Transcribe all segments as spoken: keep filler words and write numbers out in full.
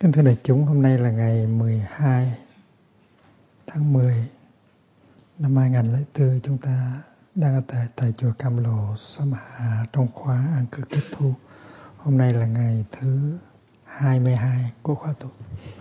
Kính thưa đại chúng, hôm nay là ngày mười hai tháng mười năm hai nghìn lẻ bốn. Chúng ta đang ở tại, tại chùa Cam Lộ, xóm Hạ trong khóa an cư kết thu. Hôm nay là ngày thứ hai mươi hai của khóa tu.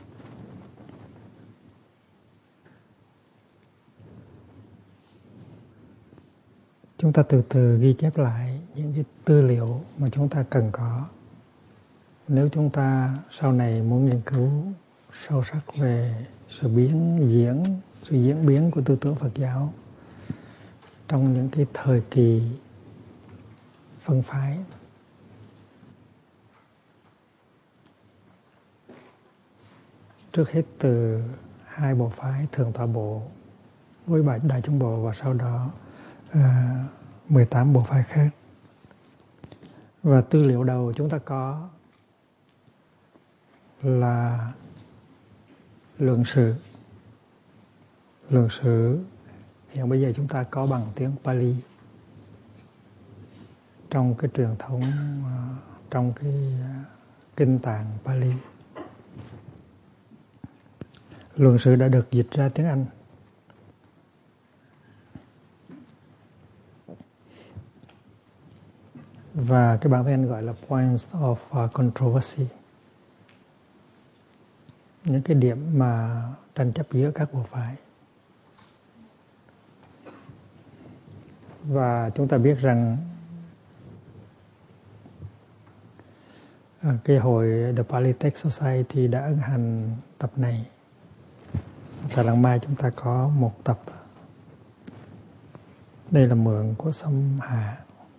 Chúng ta từ từ ghi chép lại những cái tư liệu mà chúng ta cần có. Nếu chúng ta sau này muốn nghiên cứu sâu sắc về sự biến diễn, sự diễn biến của tư tưởng Phật giáo trong những cái thời kỳ phân phái, trước hết từ hai bộ phái Thượng Tọa Bộ với Đại, Đại Chúng Bộ, và sau đó à, mười tám bộ phái khác. Và tư liệu đầu chúng ta có là Lượng Sự. Lượng Sự hiện bây giờ chúng ta có bằng tiếng Pali trong cái truyền thống, trong cái kinh tạng Pali. Lượng Sự đã được dịch ra tiếng Anh. Và cái bản tiếng Anh gọi là Points of Controversy, những cái điểm mà tranh chấp giữa các bộ phái. Và chúng ta biết rằng cái hội The Pali Text Society đã ấn hành tập này. Tại Làng Mai chúng ta có một tập. Đây là mượn của xóm Hạ,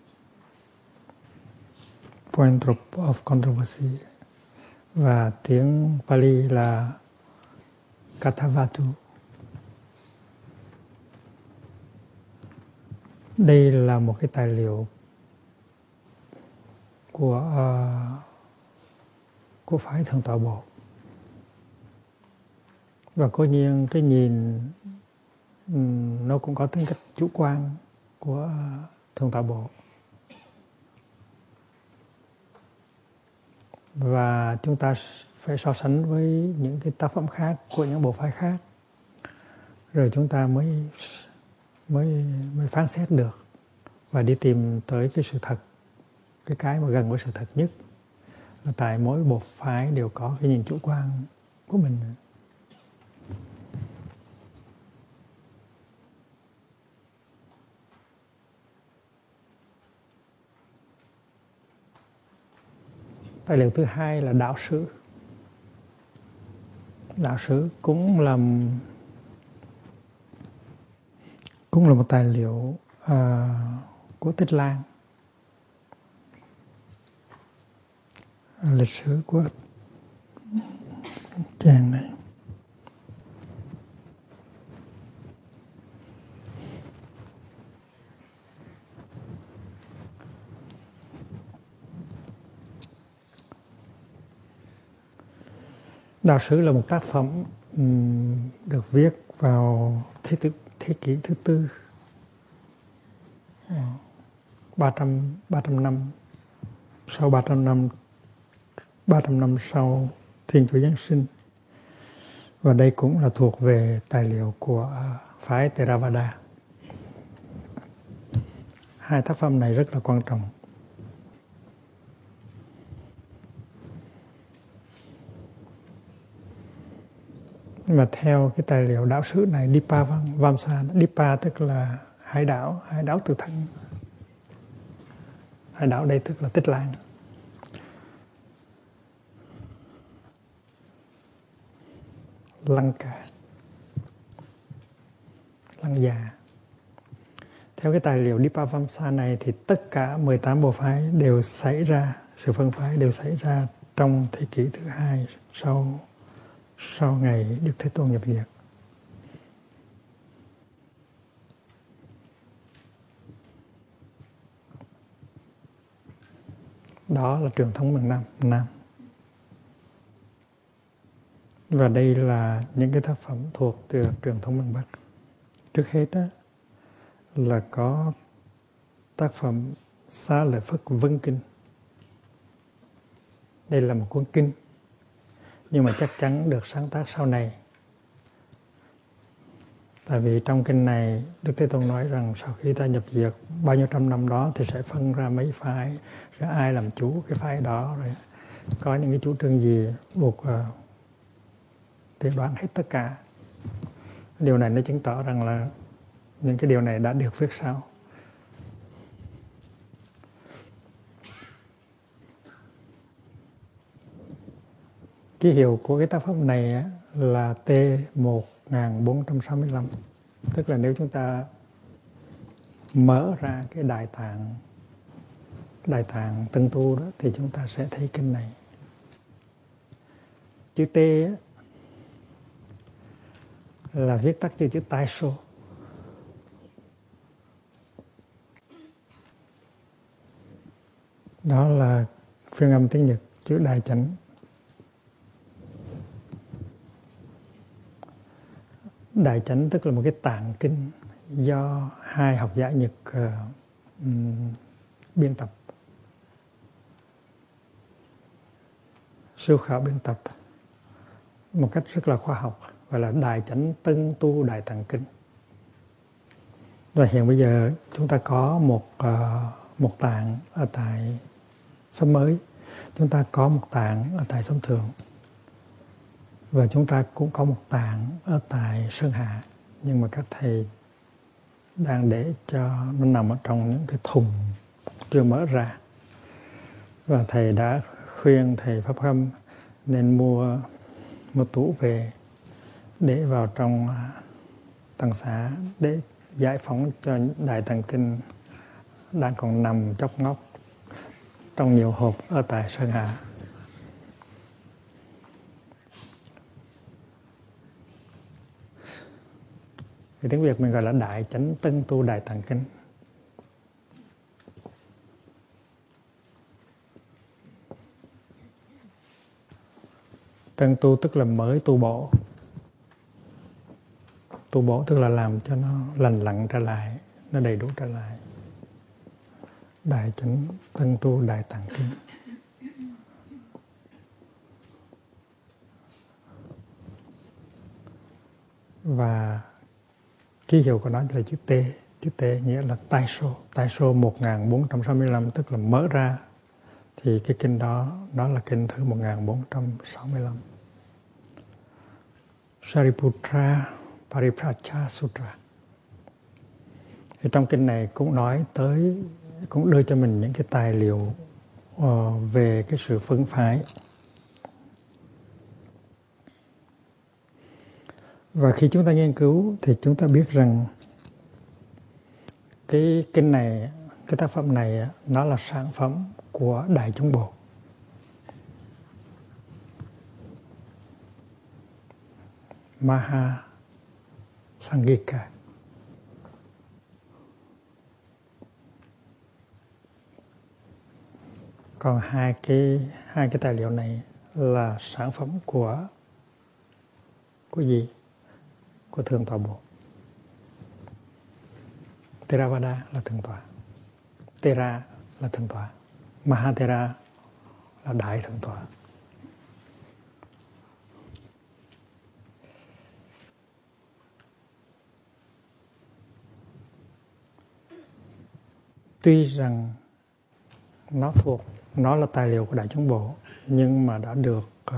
Point of Controversy, và tiếng Pali là Kathavatu. Đây là một cái tài liệu của uh, của phái Thượng Tọa Bộ. Và cố nhiên cái nhìn um, nó cũng có tính cách chủ quan của uh, Thượng Tọa Bộ. Và chúng ta phải so sánh với những cái tác phẩm khác của những bộ phái khác, rồi chúng ta mới mới mới phán xét được và đi tìm tới cái sự thật, cái cái mà gần với sự thật nhất là tại mỗi bộ phái đều có cái nhìn chủ quan của mình. Tài liệu thứ hai là Đạo Sử. Đạo Sử cũng là cũng là một tài liệu uh, của Tích Lan. Lịch sử của chàng này. Đạo Sử là một tác phẩm um, được viết vào thế, tử, thế kỷ thứ tư, ba trăm năm sau ba trăm năm ba trăm năm sau Thiên Chúa Giáng sinh. Và đây cũng là thuộc về tài liệu của phái Theravada. Hai tác phẩm này rất là quan trọng. Và theo cái tài liệu Đạo Sử này, Dipa Vamsa, Dipa tức là hải đảo, hải đảo từ thân. Hải đảo đây tức là Tích Lan. Lanka, Lăng Già. Theo cái tài liệu Dipa Vamsa này thì tất cả mười tám bộ phái đều xảy ra, sự phân phái đều xảy ra trong thế kỷ thứ hai sau sau ngày Đức Thế Tôn nhập diệt. Đó là truyền thống miền Nam. Nam. Và đây là những cái tác phẩm thuộc từ truyền thống miền Bắc. Trước hết đó, là có tác phẩm Xá Lợi Phất Vân Kinh. Đây là một cuốn kinh nhưng mà chắc chắn được sáng tác sau này. Tại vì trong kinh này Đức Thế Tôn nói rằng sau khi ta nhập diệt bao nhiêu trăm năm đó thì sẽ phân ra mấy phái, rồi ai làm chủ cái phái đó, rồi có những cái chủ trương gì buộc uh, tiên đoán hết tất cả. Điều này nó chứng tỏ rằng là những cái điều này đã được viết sau. Ký hiệu của cái tác phẩm này là T một nghìn bốn trăm sáu mươi lăm. Tức là nếu chúng ta mở ra cái Đại Tạng Đại Tạng Tân Tu đó thì chúng ta sẽ thấy kinh này. Chữ T là viết tắt cho chữ Tai Sô. Đó là phiên âm tiếng Nhật chữ Đại Chánh. Đại Chánh tức là một cái tạng kinh do hai học giả Nhật uh, um, biên tập, siêu khảo biên tập một cách rất là khoa học, gọi là Đại Chánh Tân Tu Đại Tạng Kinh. Và hiện bây giờ chúng ta có một uh, một tạng ở tại Xóm Mới, chúng ta có một tạng ở tại Xóm Thượng, và chúng ta cũng có một tạng ở tại Sơn Hạ. Nhưng mà các thầy đang để cho nó nằm ở trong những cái thùng chưa mở ra. Và thầy đã khuyên thầy Pháp Khâm nên mua một tủ về để vào trong tăng xá để giải phóng cho Đại Tạng Kinh đang còn nằm chóc ngóc trong nhiều hộp ở tại Sơn Hạ. Thì tiếng Việt mình gọi là Đại Chánh Tân Tu Đại Tạng Kinh. Tân tu tức là mới tu bổ. Tu bổ tức là làm cho nó lành lặn trở lại, nó đầy đủ trở lại. Đại Chánh Tân Tu Đại Tạng Kinh. Và ký hiệu của nó là chữ T. Chữ T nghĩa là Tai Sô. Tai Sô một nghìn bốn trăm sáu mươi lăm tức là mở ra. Thì cái kinh đó, đó là kinh thứ một nghìn bốn trăm sáu mươi lăm. Sariputra Paripracha Sutra. Thì trong kinh này cũng nói tới, cũng đưa cho mình những cái tài liệu uh, về cái sự phân phái. Và khi chúng ta nghiên cứu thì chúng ta biết rằng cái kinh này, cái tác phẩm này nó là sản phẩm của Đại Chúng Bộ. Maha Sanghika. Còn hai cái hai cái tài liệu này là sản phẩm của của gì? Của Thượng Tọa Bộ. Theravada là Thượng Tọa, Thera là Thượng Tọa, Mahathera là Đại Thượng Tọa. Tuy rằng nó thuộc, nó là tài liệu của Đại Chúng Bộ, nhưng mà đã được uh,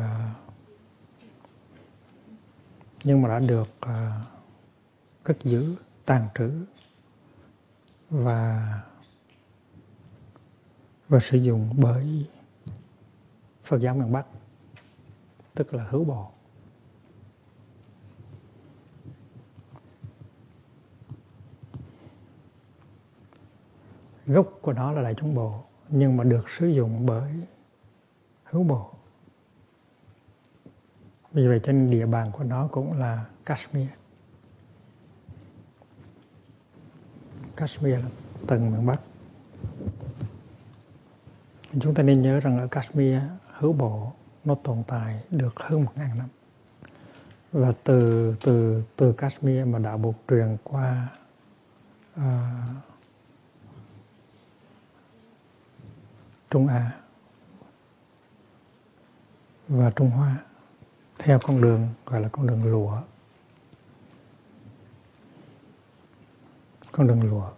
nhưng mà đã được uh, cất giữ, tàng trữ và và sử dụng bởi Phật giáo miền Bắc, tức là Hữu Bộ. Gốc của nó là Đại Chúng Bộ, nhưng mà được sử dụng bởi Hữu Bộ. Vì vậy trên địa bàn của nó cũng là Kashmir. Kashmir là tầng miền Bắc. Chúng ta nên nhớ rằng ở Kashmir, Hữu Bộ nó tồn tại được hơn một ngàn năm. Và từ từ từ Kashmir mà đạo Bộ truyền qua uh, Trung Á và Trung Hoa theo con đường gọi là con đường lụa. Con đường lụa.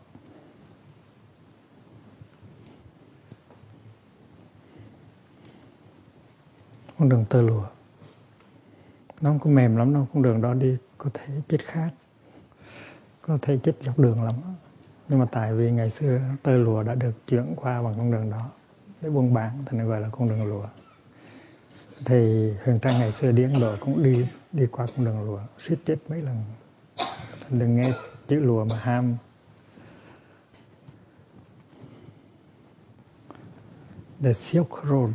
Con đường tơ lụa. Nó không có mềm lắm đâu, con đường đó đi có thể chết khát, có thể chết dọc đường lắm. Nhưng mà tại vì ngày xưa tơ lụa đã được chuyển qua bằng con đường đó để buôn bán, thành gọi là con đường lụa. Thì Huyền Trang ngày xưa đi Ấn Độ cũng đi đi qua con đường lụa, suýt chết mấy lần. Đừng nghe chữ lụa mà ham. The Silk Road.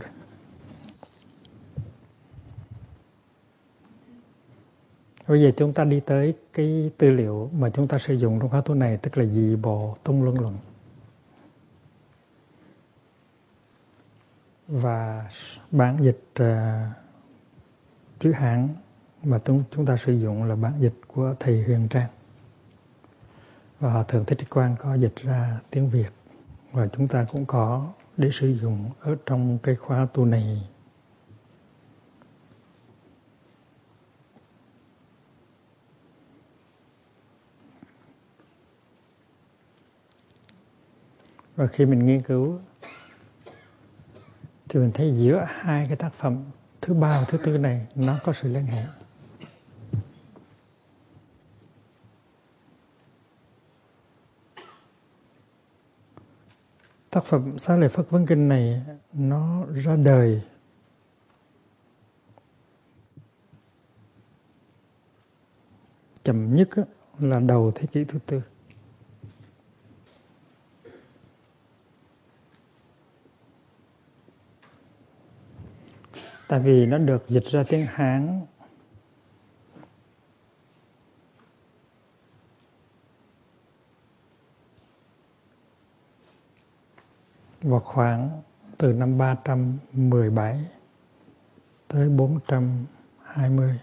Bây giờ chúng ta đi tới cái tư liệu mà chúng ta sử dụng trong khóa tu này, tức là dị bộ tung luân luận. Và bản dịch uh, chữ Hán mà chúng ta sử dụng là bản dịch của thầy Huyền Trang. Và Hòa Thượng Thích Trích Quang có dịch ra tiếng Việt. Và chúng ta cũng có để sử dụng ở trong cái khóa tu này. Và khi mình nghiên cứu thì mình thấy giữa hai cái tác phẩm thứ ba và thứ tư này nó có sự liên hệ. Tác phẩm Xá Lợi Phất Vấn Kinh này nó ra đời chậm nhất là đầu thế kỷ thứ tư. Tại vì nó được dịch ra tiếng Hán vào khoảng từ năm ba trăm mười bảy tới bốn trăm hai mươi.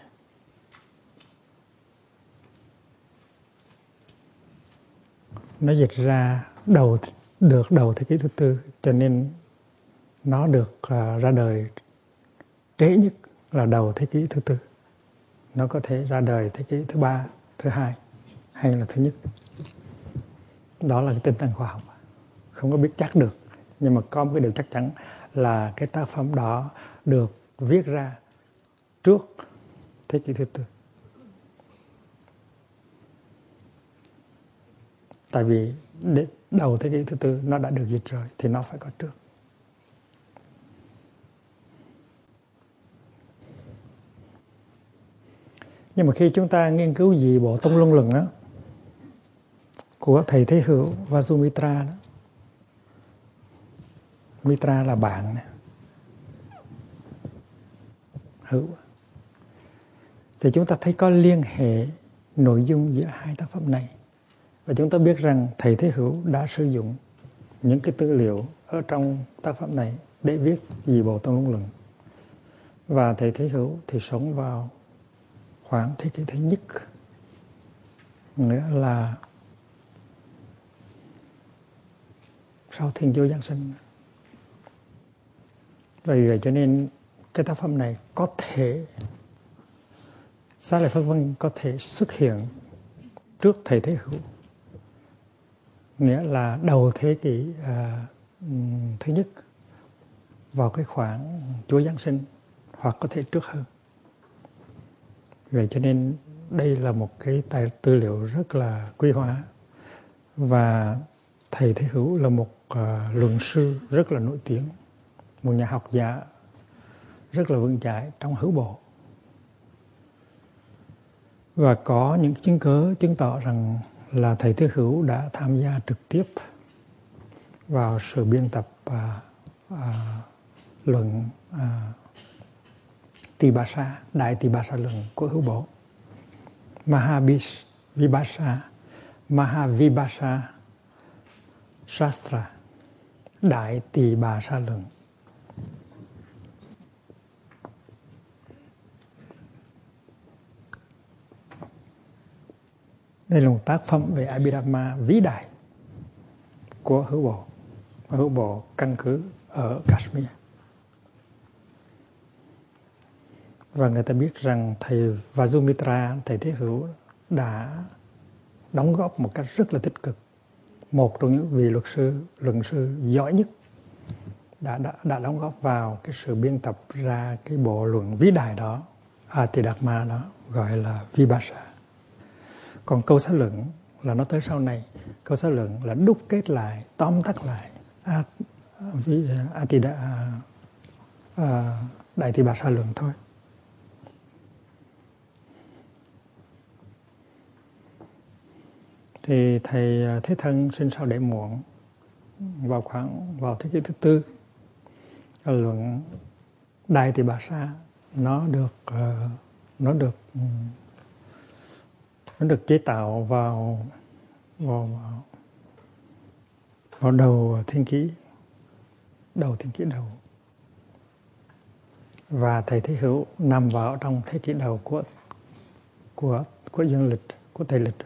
Nó dịch ra đầu được đầu thế kỷ thứ tư, cho nên nó được uh, ra đời trễ nhất là đầu thế kỷ thứ tư. Nó có thể ra đời thế kỷ thứ ba, thứ hai hay là thứ nhất. Đó là cái tinh thần khoa học. Không có biết chắc được. Nhưng mà có một cái điều chắc chắn là cái tác phẩm đó được viết ra trước thế kỷ thứ tư. Tại vì đầu thế kỷ thứ tư nó đã được dịch rồi thì nó phải có trước. Nhưng mà khi chúng ta nghiên cứu dị bộ Tung Luân Luận đó, của thầy Thế Hữu Vajumitra đó, Mitra là bạn này, Hữu, thì chúng ta thấy có liên hệ nội dung giữa hai tác phẩm này. Và chúng ta biết rằng thầy Thế Hữu đã sử dụng những cái tư liệu ở trong tác phẩm này để viết dị bộ Tung Luân Luận. Và thầy Thế Hữu thì sống vào khoảng thế kỷ thứ nhất, nữa là sau Thiên Chúa Giáng sinh. Vì vậy cho nên cái tác phẩm này có thể, Xá Lợi Phất Vấn có thể xuất hiện trước thầy Thế Hữu, nghĩa là đầu thế kỷ à, thứ nhất, vào cái khoảng Chúa Giáng sinh, hoặc có thể trước hơn. Vậy cho nên đây là một cái tài tư liệu rất là quý hóa. Và thầy Thế Hữu là một uh, luận sư rất là nổi tiếng, một nhà học giả rất là vững chãi trong hữu bộ. Và có những chứng cứ chứng tỏ rằng là thầy Thế Hữu đã tham gia trực tiếp vào sự biên tập uh, uh, luận uh, Tibasa, Đại Tibasa luận của hữu bộ, Mahavibhasa, Mahavibhasa Shastra, Đại Tibasa luận. Đây là một tác phẩm về Abhidhamma vĩ đại của hữu bộ. Hữu bộ căn cứ ở Kashmir. Và người ta biết rằng thầy Vajumitra, thầy Thế Hữu đã đóng góp một cách rất là tích cực. Một trong những vị luật sư, luận sư giỏi nhất đã, đã, đã đóng góp vào cái sự biên tập ra cái bộ luận vĩ đại đó, Atidatma đó, gọi là Vibhasa. Còn câu xã luận là nó tới sau này. Câu xã luận là đúc kết lại, tóm tắt lại Atida, uh, Đại Thị Bát Sa luận thôi. Thì thầy Thế Thân sinh sau đẻ muộn, vào khoảng vào thế kỷ thứ tư. Luận Đại Thị Bát Sa nó được uh, nó được nó được chế tạo vào vào vào đầu thiên kỷ đầu thiên kỷ đầu, và thầy Thế Hữu nằm vào trong thế kỷ đầu của của của dương lịch, của Tây lịch.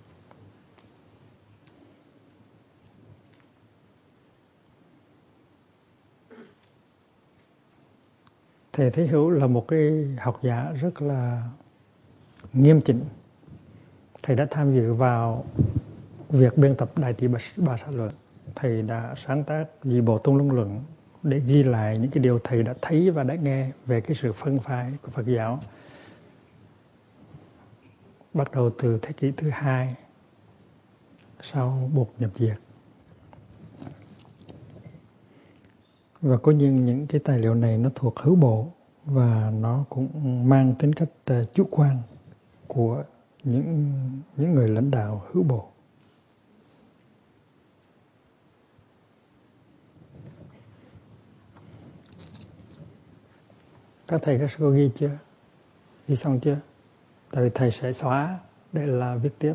Thầy Thế Hữu là một cái học giả rất là nghiêm chỉnh. Thầy đã tham dự vào việc biên tập Đại Thị Bát Sa luận. Thầy đã sáng tác dị bộ Tung Luân luận để ghi lại những cái điều thầy đã thấy và đã nghe về cái sự phân phái của Phật giáo bắt đầu từ thế kỷ thứ hai sau Bụt nhập diệt. Và có những những cái tài liệu này nó thuộc hữu bộ và nó cũng mang tính cách uh, chủ quan của những những người lãnh đạo hữu bộ. Các thầy các sư có ghi chưa? Ghi xong chưa? Tại vì thầy sẽ xóa để là viết tiếp.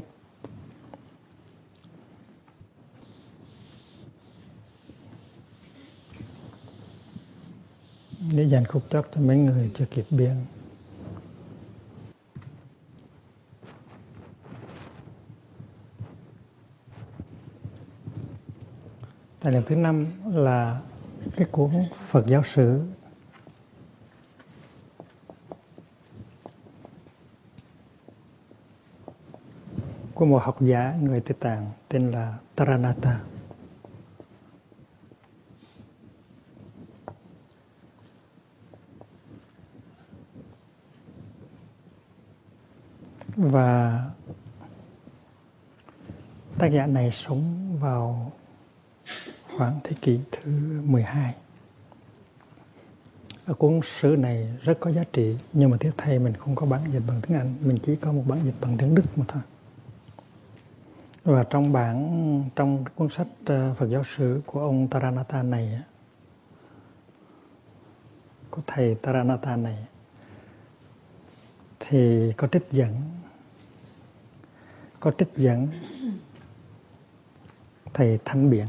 Để dành khúc chót cho mấy người chưa kịp biên. Tài liệu thứ năm là cái cuốn Phật giáo sử của một học giả người Tây Tạng tên là Taranatha. Và tác giả này sống vào khoảng thế kỷ thứ mười hai. Ở cuốn sử này rất có giá trị, nhưng mà tiếc thay mình không có bản dịch bằng tiếng Anh, mình chỉ có một bản dịch bằng tiếng Đức mà thôi. Và trong bản trong cuốn sách Phật giáo sử của ông Taranatha này, của thầy Taranatha này, thì có trích dẫn có trích dẫn thầy Thanh Biện,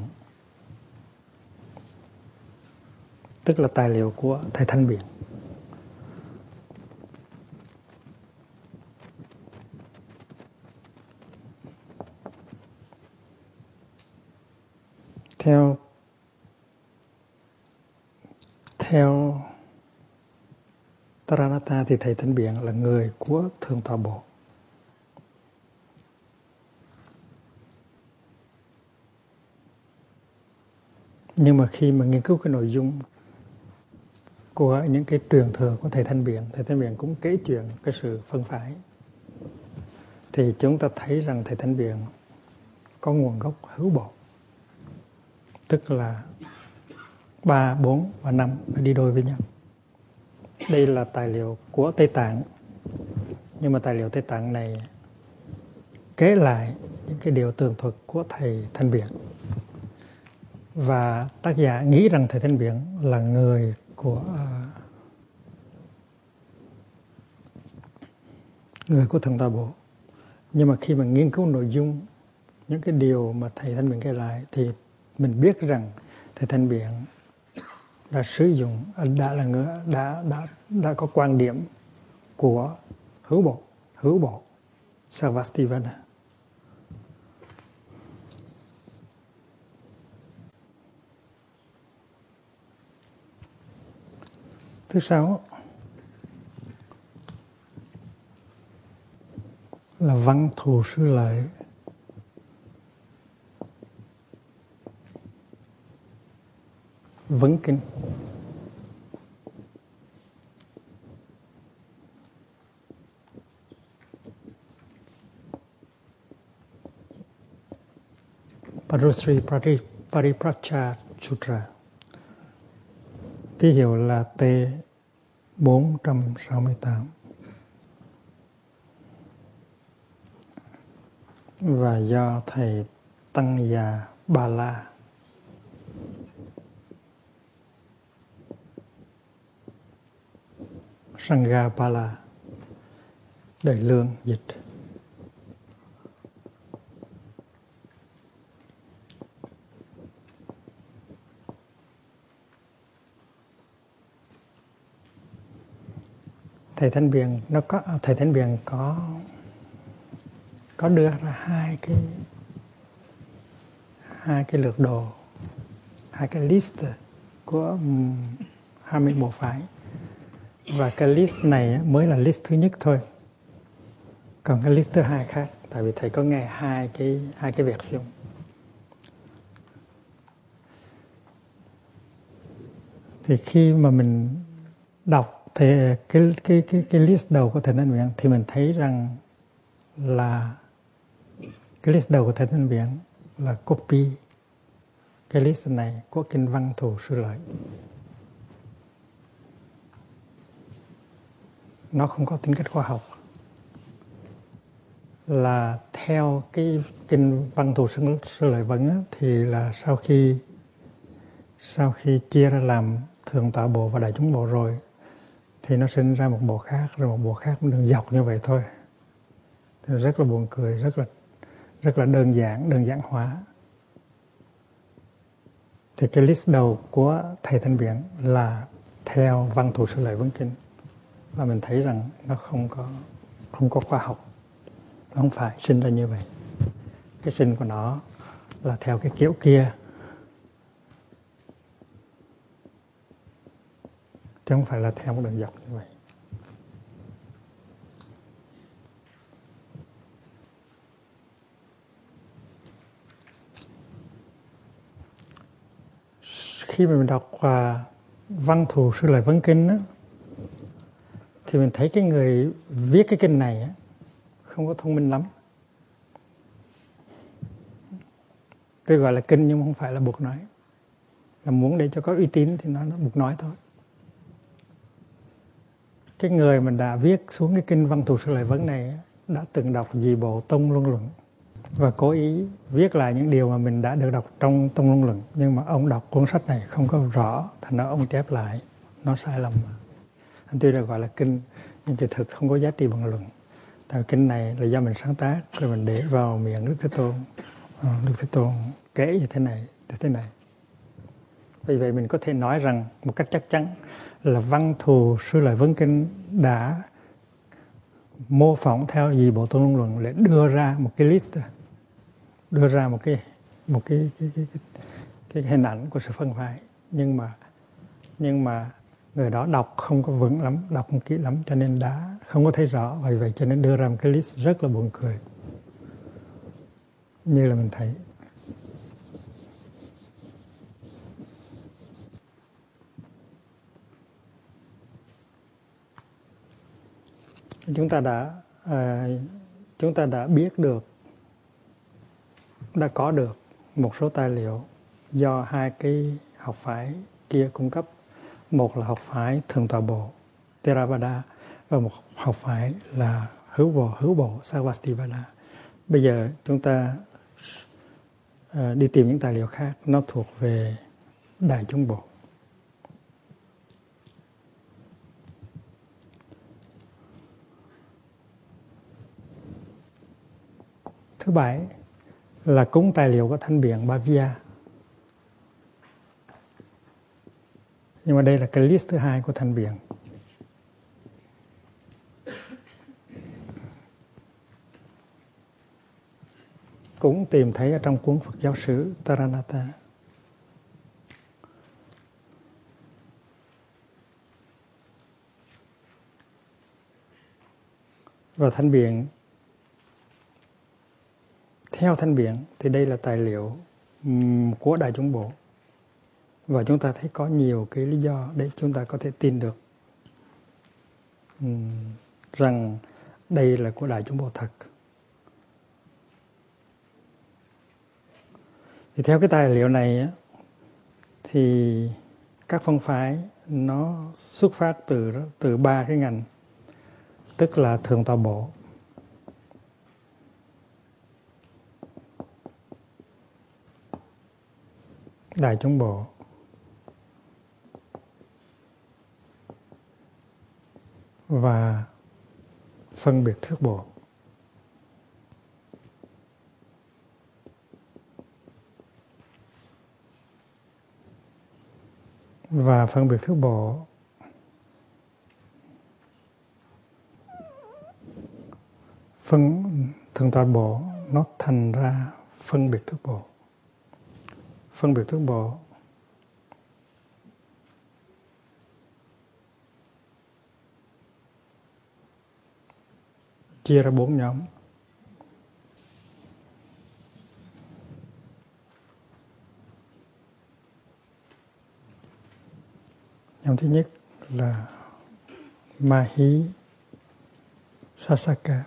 tức là tài liệu của thầy Thanh Biện. Theo theo Taranatha thì thầy Thanh Biện là người của Thượng Tọa Bộ. Nhưng mà khi mà nghiên cứu cái nội dung của những cái truyền thừa của thầy Thanh Biện, thầy Thanh Biện cũng kể chuyện cái sự phân phái, thì chúng ta thấy rằng thầy Thanh Biện có nguồn gốc hữu bộ, tức là ba, bốn và năm đi đôi với nhau. Đây là tài liệu của Tây Tạng, nhưng mà tài liệu Tây Tạng này kể lại những cái điều tường thuật của thầy Thanh Biện. Và tác giả nghĩ rằng thầy Thanh Biện là người của uh, người của Thượng Tọa Bộ. Nhưng mà khi mà nghiên cứu nội dung những cái điều mà thầy Thanh Biện kể lại thì mình biết rằng thầy Thanh Biện đã sử dụng đã là người đã đã đã có quan điểm của hữu bộ hữu bộ Sarvastivana. Thứ sáu, là Văn Thù Sư Lợi. Vấn kinh. Parusri Paripracha Sutra. Ký hiệu là T bốn trăm sáu mươi tám. Và do thầy Tăng Già Ba La Sangha Ba La Đại Lương dịch. Thầy Thanh Biện nó có thầy Thanh Biện có có đưa ra hai cái hai cái lược đồ, hai cái list của hai mươi bộ phái, và cái list này mới là list thứ nhất thôi, còn cái list thứ hai khác, tại vì thầy có nghe hai cái hai cái version. Thì khi mà mình đọc thì cái cái cái cái list đầu của thầy Thanh Biện thì mình thấy rằng là cái list đầu của thầy Thanh Biện là copy cái list này của kinh Văn Thù Sư Lợi. Nó không có tính cách khoa học. Là theo cái kinh Văn Thù Sư Lợi Vấn á, thì là sau khi sau khi chia ra làm Thượng Tọa Bộ và Đại Chúng Bộ rồi thì nó sinh ra một bộ khác, rồi một bộ khác cũng đường dọc như vậy thôi. Thì rất là buồn cười, rất là rất là đơn giản, đơn giản hóa. Thì cái list đầu của thầy Thanh Biện là theo Văn Thù Sư Lợi Vấn kinh, và mình thấy rằng nó không có không có khoa học, nó không phải sinh ra như vậy. Cái sinh của nó là theo cái kiểu kia, chứ không phải là theo một đường dọc như vậy. Khi mà mình đọc uh, Văn Thù Sư Lợi Vấn kinh á, thì mình thấy cái người viết cái kinh này á, không có thông minh lắm. Tôi gọi là kinh nhưng không phải là buộc nói. Là muốn để cho có uy tín thì nó, nó buộc nói thôi. Cái người mình đã viết xuống cái kinh Văn Thù Sư Lợi Vấn này á, đã từng đọc Dị Bộ Tông Luân Luận và cố ý viết lại những điều mà mình đã được đọc trong Tông Luân Luận, nhưng mà ông đọc cuốn sách này không có rõ, thành ra ông chép lại, nó sai lầm. Anh tuy là gọi là kinh nhưng kỳ thực không có giá trị bằng luận. Tại kinh này là do mình sáng tác rồi mình để vào miệng Đức Thế Tôn. À, Đức Thế Tôn kể như thế này, như thế này. Vì vậy mình có thể nói rằng một cách chắc chắn là Văn Thù Sư Lợi Vấn kinh đã mô phỏng theo Dị Bộ Tông Luân Luận để đưa ra một cái list, đưa ra một cái một cái cái cái, cái, cái hình ảnh của sự phân phái, nhưng mà nhưng mà người đó đọc không có vững lắm, đọc không kỹ lắm, cho nên đã không có thấy rõ, vì vậy cho nên đưa ra một cái list rất là buồn cười, như là mình thấy. Chúng ta đã à, chúng ta đã biết được, đã có được một số tài liệu do hai cái học phái kia cung cấp. Một là học phái Thượng Tọa Bộ Theravada và một học phái là hữu bộ hữu bộ Sarvastivada. Bây giờ chúng ta uh, đi tìm những tài liệu khác, nó thuộc về Đại Chúng Bộ. Thứ bảy là cúng tài liệu của Thanh Biện Bhavya. Nhưng mà đây là cái list thứ hai của Thanh Biện. Cũng tìm thấy ở trong cuốn Phật giáo sử Taranata. Và Thanh Biện Theo Thanh Biện thì đây là tài liệu của Đại Chúng Bộ, và chúng ta thấy có nhiều cái lý do để chúng ta có thể tin được um, rằng đây là của Đại Chúng Bộ thật. Thì theo cái tài liệu này thì các phân phái nó xuất phát từ từ ba cái ngành, tức là Thượng Tọa Bộ, Đại Chúng Bộ và phân biệt thuyết bộ. Và phân biệt thuyết bộ phân Thượng Tọa Bộ nó thành ra phân biệt thuyết bộ. Phân biệt thuyết bộ chia ra bốn nhóm. Nhóm thứ nhất là Mahi Sasaka.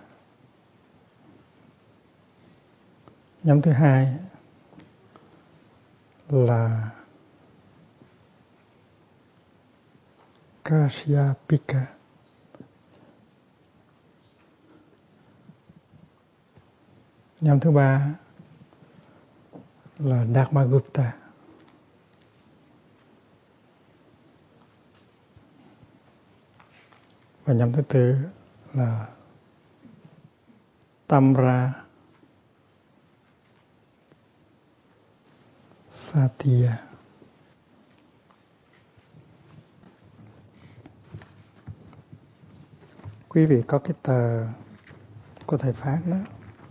Nhóm thứ hai là Kasyapika. Nhóm thứ ba là Dharmagupta. Và nhóm thứ tư là Tamra Satya. Quý vị có cái tờ của thầy Phát đó.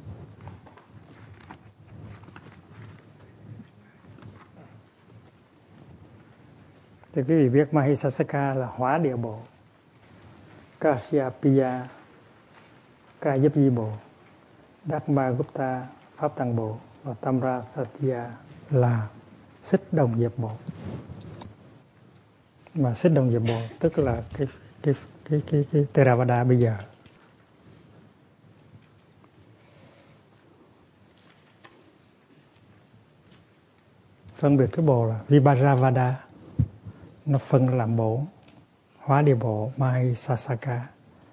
Thì quý vị biết Mahisasaka là hóa địa bộ, Kasyapaya Kaya Di Bộ, Dharmagupta Pháp Tăng Bộ và Tamra Satya là xích đồng diệp bộ. Mà xích đồng diệp bộ tức là cái cái cái cái, cái Theravada bây giờ. Phân biệt cái bộ là Vibhajavada, nó phân làm bốn: hóa địa bộ Mahisasaka,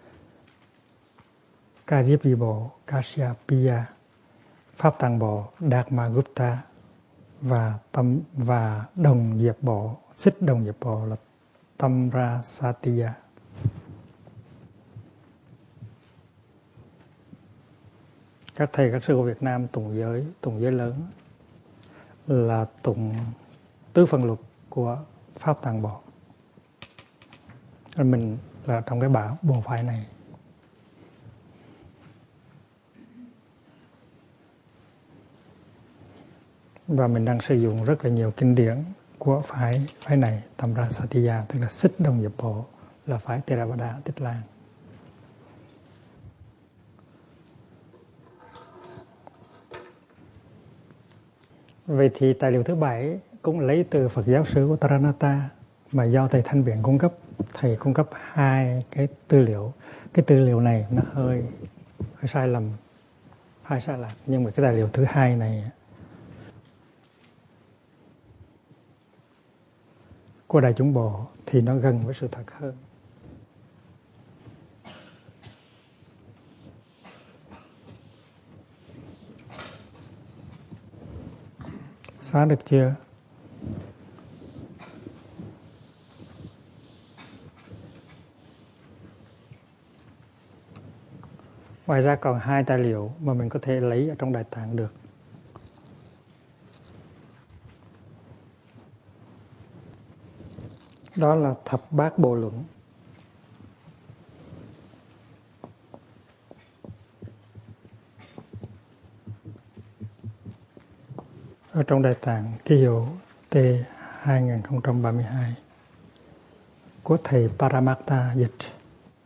Kaya Di Bộ Kasyapaya, Pháp Tăng Bộ Dharmagupta và tâm và đồng diệp bộ, xích đồng diệp bộ là Tamra Satya. Các thầy các sư của Việt Nam tụng giới, tụng giới lớn là tụng tứ phân luật của Pháp Tăng Bộ. Mình là trong cái bảo bộ phái này. Và mình đang sử dụng rất là nhiều kinh điển của phái phái này, Tamra Satya, tức là xích đồng diệp bộ, là phái Theravada Tích Lan. Vậy thì tài liệu thứ bảy cũng lấy từ Phật giáo sử của Taranata, mà do thầy Thanh Biện cung cấp. Thầy cung cấp hai cái tư liệu. Cái tư liệu này nó hơi, hơi sai lầm, hơi sai lạc. Nhưng mà cái tài liệu thứ hai này của Đại Chúng Bộ thì nó gần với sự thật hơn. Xóa được chưa? Ngoài ra còn hai tài liệu mà mình có thể lấy ở trong Đại Tạng được. Đó là Thập Bát Bộ Luận. Ở trong Đại Tạng ký hiệu T hai không ba hai của thầy Paramatta dịch.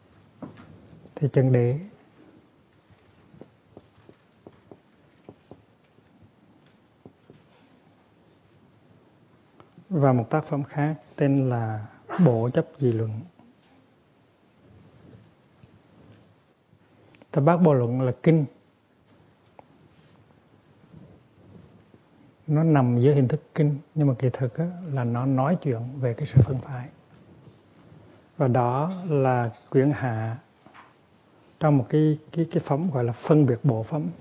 Thì chân đế Và một tác phẩm khác tên là Bộ Chấp Dị Luận. Thập Bát Bộ Luận là kinh, nó nằm dưới hình thức kinh, nhưng mà kỳ thực là nó nói chuyện về cái sự phân phái. Và đó là quyển hạ trong một cái cái cái phẩm gọi là phân biệt bộ phẩm.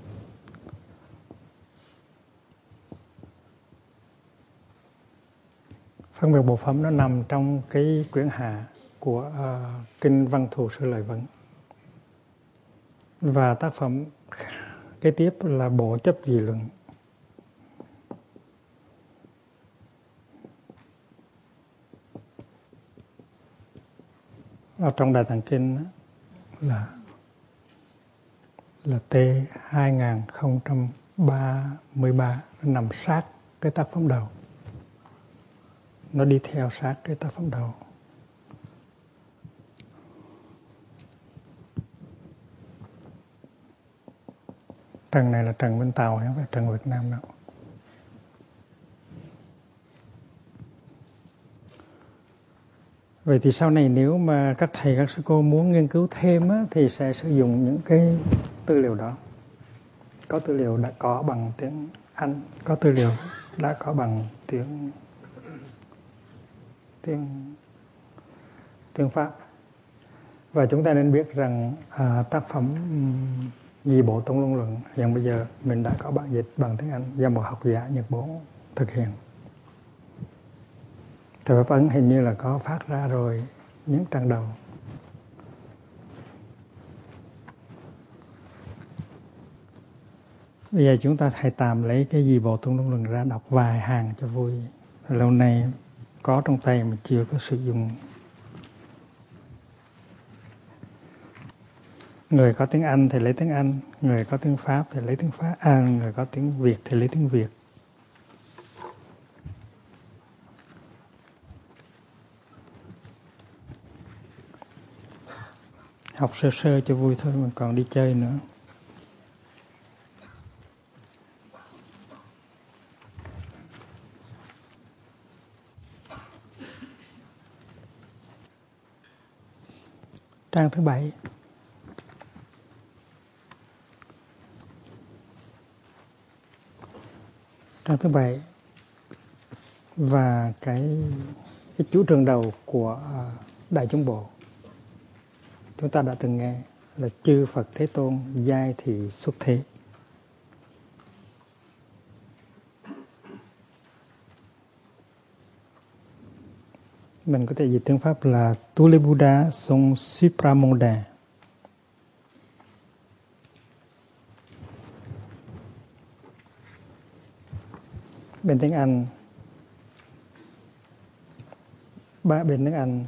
Phân biệt bộ phẩm nó nằm trong cái quyển hạ của uh, kinh Văn Thù Sư Lợi Vấn. Và tác phẩm kế tiếp là Bộ Chấp Dị Luận. Ở trong Đại Tạng Kinh là là T hai không ba ba, nó nằm sát cái tác phẩm đầu, nó đi theo sát cái tác phẩm đầu. Trần này là Trần bên Tàu, không phải Trần Việt Nam đâu. Vậy thì sau này nếu mà các thầy, các sư cô muốn nghiên cứu thêm á, thì sẽ sử dụng những cái tư liệu đó. Có tư liệu đã có bằng tiếng Anh, có tư liệu đã có bằng tiếng tiếng tiếng Pháp. Và chúng ta nên biết rằng à, tác phẩm um, Dị Bộ Tông Luân Luận hiện bây giờ mình đã có bản dịch bằng tiếng Anh do một học giả Nhật Bản thực hiện. Thời Pháp Ấn hình như là có phát ra rồi những trang đầu. Bây giờ chúng ta hãy tạm lấy cái Dị Bộ Tông Luân Luận ra đọc vài hàng cho vui. Lâu nay có trong tay mà chưa có sử dụng. Người có tiếng Anh thì lấy tiếng Anh, người có tiếng Pháp thì lấy tiếng Pháp, à, người có tiếng Việt thì lấy tiếng Việt. Học sơ sơ cho vui thôi, mà còn đi chơi nữa. Trang thứ bảy. Trang thứ bảy. Và cái, cái chủ trương đầu của Đại Chúng Bộ chúng ta đã từng nghe là chư Phật Thế Tôn giai thị xuất thế. Mình có thể dịch tiếng Pháp là tous les Bouddhas sont supramondains. Bên tiếng Anh, ba bên tiếng Anh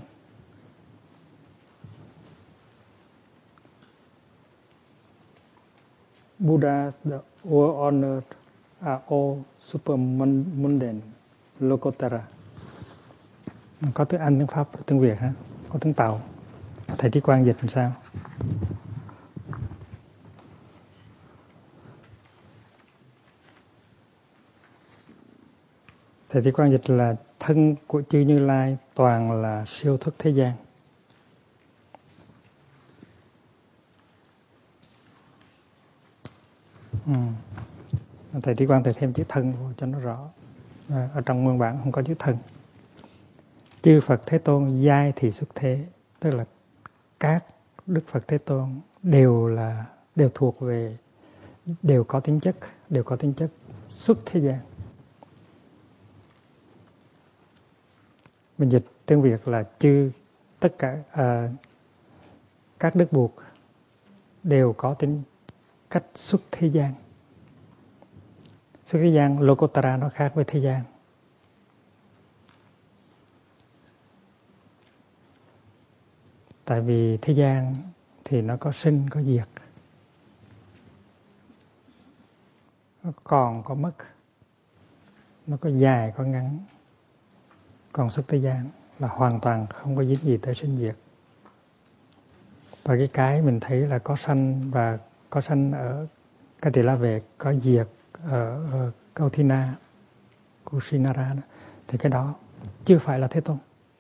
Buddhas the all honored are all supermundane Lokotara. Có tiếng Anh, tiếng Pháp, tiếng Việt ha, có tiếng Tàu. Thầy Trí Quang dịch làm sao? Thầy Trí Quang dịch là thân của chư Như Lai toàn là siêu thức thế gian. Ừ. Thầy Trí Quang thầy thêm chữ thân vô cho nó rõ. Ở trong nguyên bản không có chữ thân. Chư Phật Thế Tôn giai thị xuất thế, tức là các Đức Phật Thế Tôn đều là đều thuộc về, đều có tính chất, đều có tính chất xuất thế gian. Mình dịch tiếng Việt là chư tất cả uh, các đức buộc đều có tính cách xuất thế gian. Xuất thế gian, Lokotara nó khác với thế gian. Tại vì thế gian thì nó có sinh, có diệt. Nó còn, có mất. Nó có dài, có ngắn. Còn xuất thế gian là hoàn toàn không có dính gì tới sinh diệt. Và cái cái mình thấy là có sanh và có sanh ở Ca Tỳ La Vệ, có diệt ở, ở Kauthina, Kusinara đó. Thì cái đó chưa phải là Thế Tôn.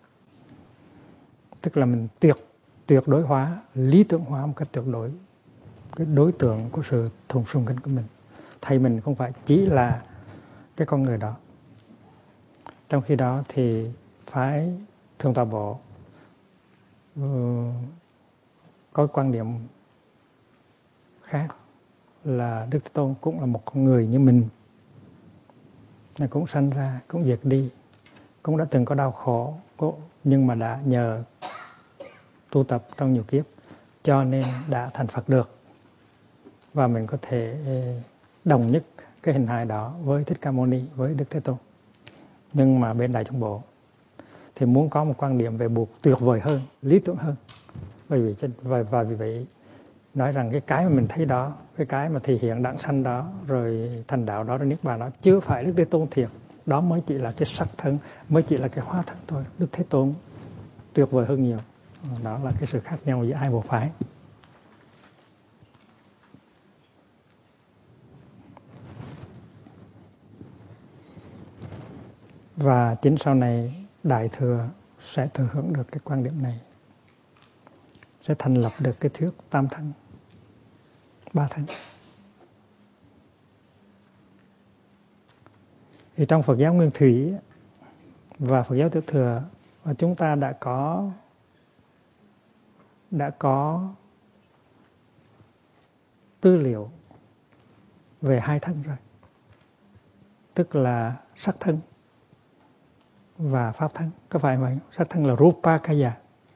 Tức là mình tuyệt tuyệt đối hóa, lý tưởng hóa một cách tuyệt đối cái đối tượng của sự thùng sùng kính của mình. Thầy mình không phải chỉ là cái con người đó. Trong khi đó thì phái Thượng Tọa Bộ uh, có quan điểm khác, là Đức Thế Tôn cũng là một con người như mình, là cũng sanh ra, cũng diệt đi, cũng đã từng có đau khổ, nhưng mà đã nhờ tu tập trong nhiều kiếp cho nên đã thành Phật được. Và mình có thể đồng nhất cái hình hài đó với Thích Ca Mâu Ni, với Đức Thế Tôn. Nhưng mà bên Đại Chúng Bộ thì muốn có một quan điểm về buộc tuyệt vời hơn, lý tưởng hơn. Bởi vì và, và vì vậy nói rằng cái cái mà mình thấy đó, cái cái mà thể hiện đẳng sanh đó, rồi thành đạo đó, rồi niết bàn đó, chưa phải Đức Thế Tôn thiệt. Đó mới chỉ là cái sắc thân, mới chỉ là cái hóa thân thôi. Đức Thế Tôn tuyệt vời hơn nhiều. Đó là cái sự khác nhau giữa hai bộ phái. Và chính sau này Đại Thừa sẽ thừa hưởng được cái quan điểm này, sẽ thành lập được cái thuyết tam thân, ba thân. Thì trong Phật giáo Nguyên Thủy và Phật giáo Tiểu Thừa, và chúng ta đã có đã có tư liệu về hai thân rồi, tức là sắc thân và pháp thân. Có phải vậy? Sắc thân là Rupa Kaya,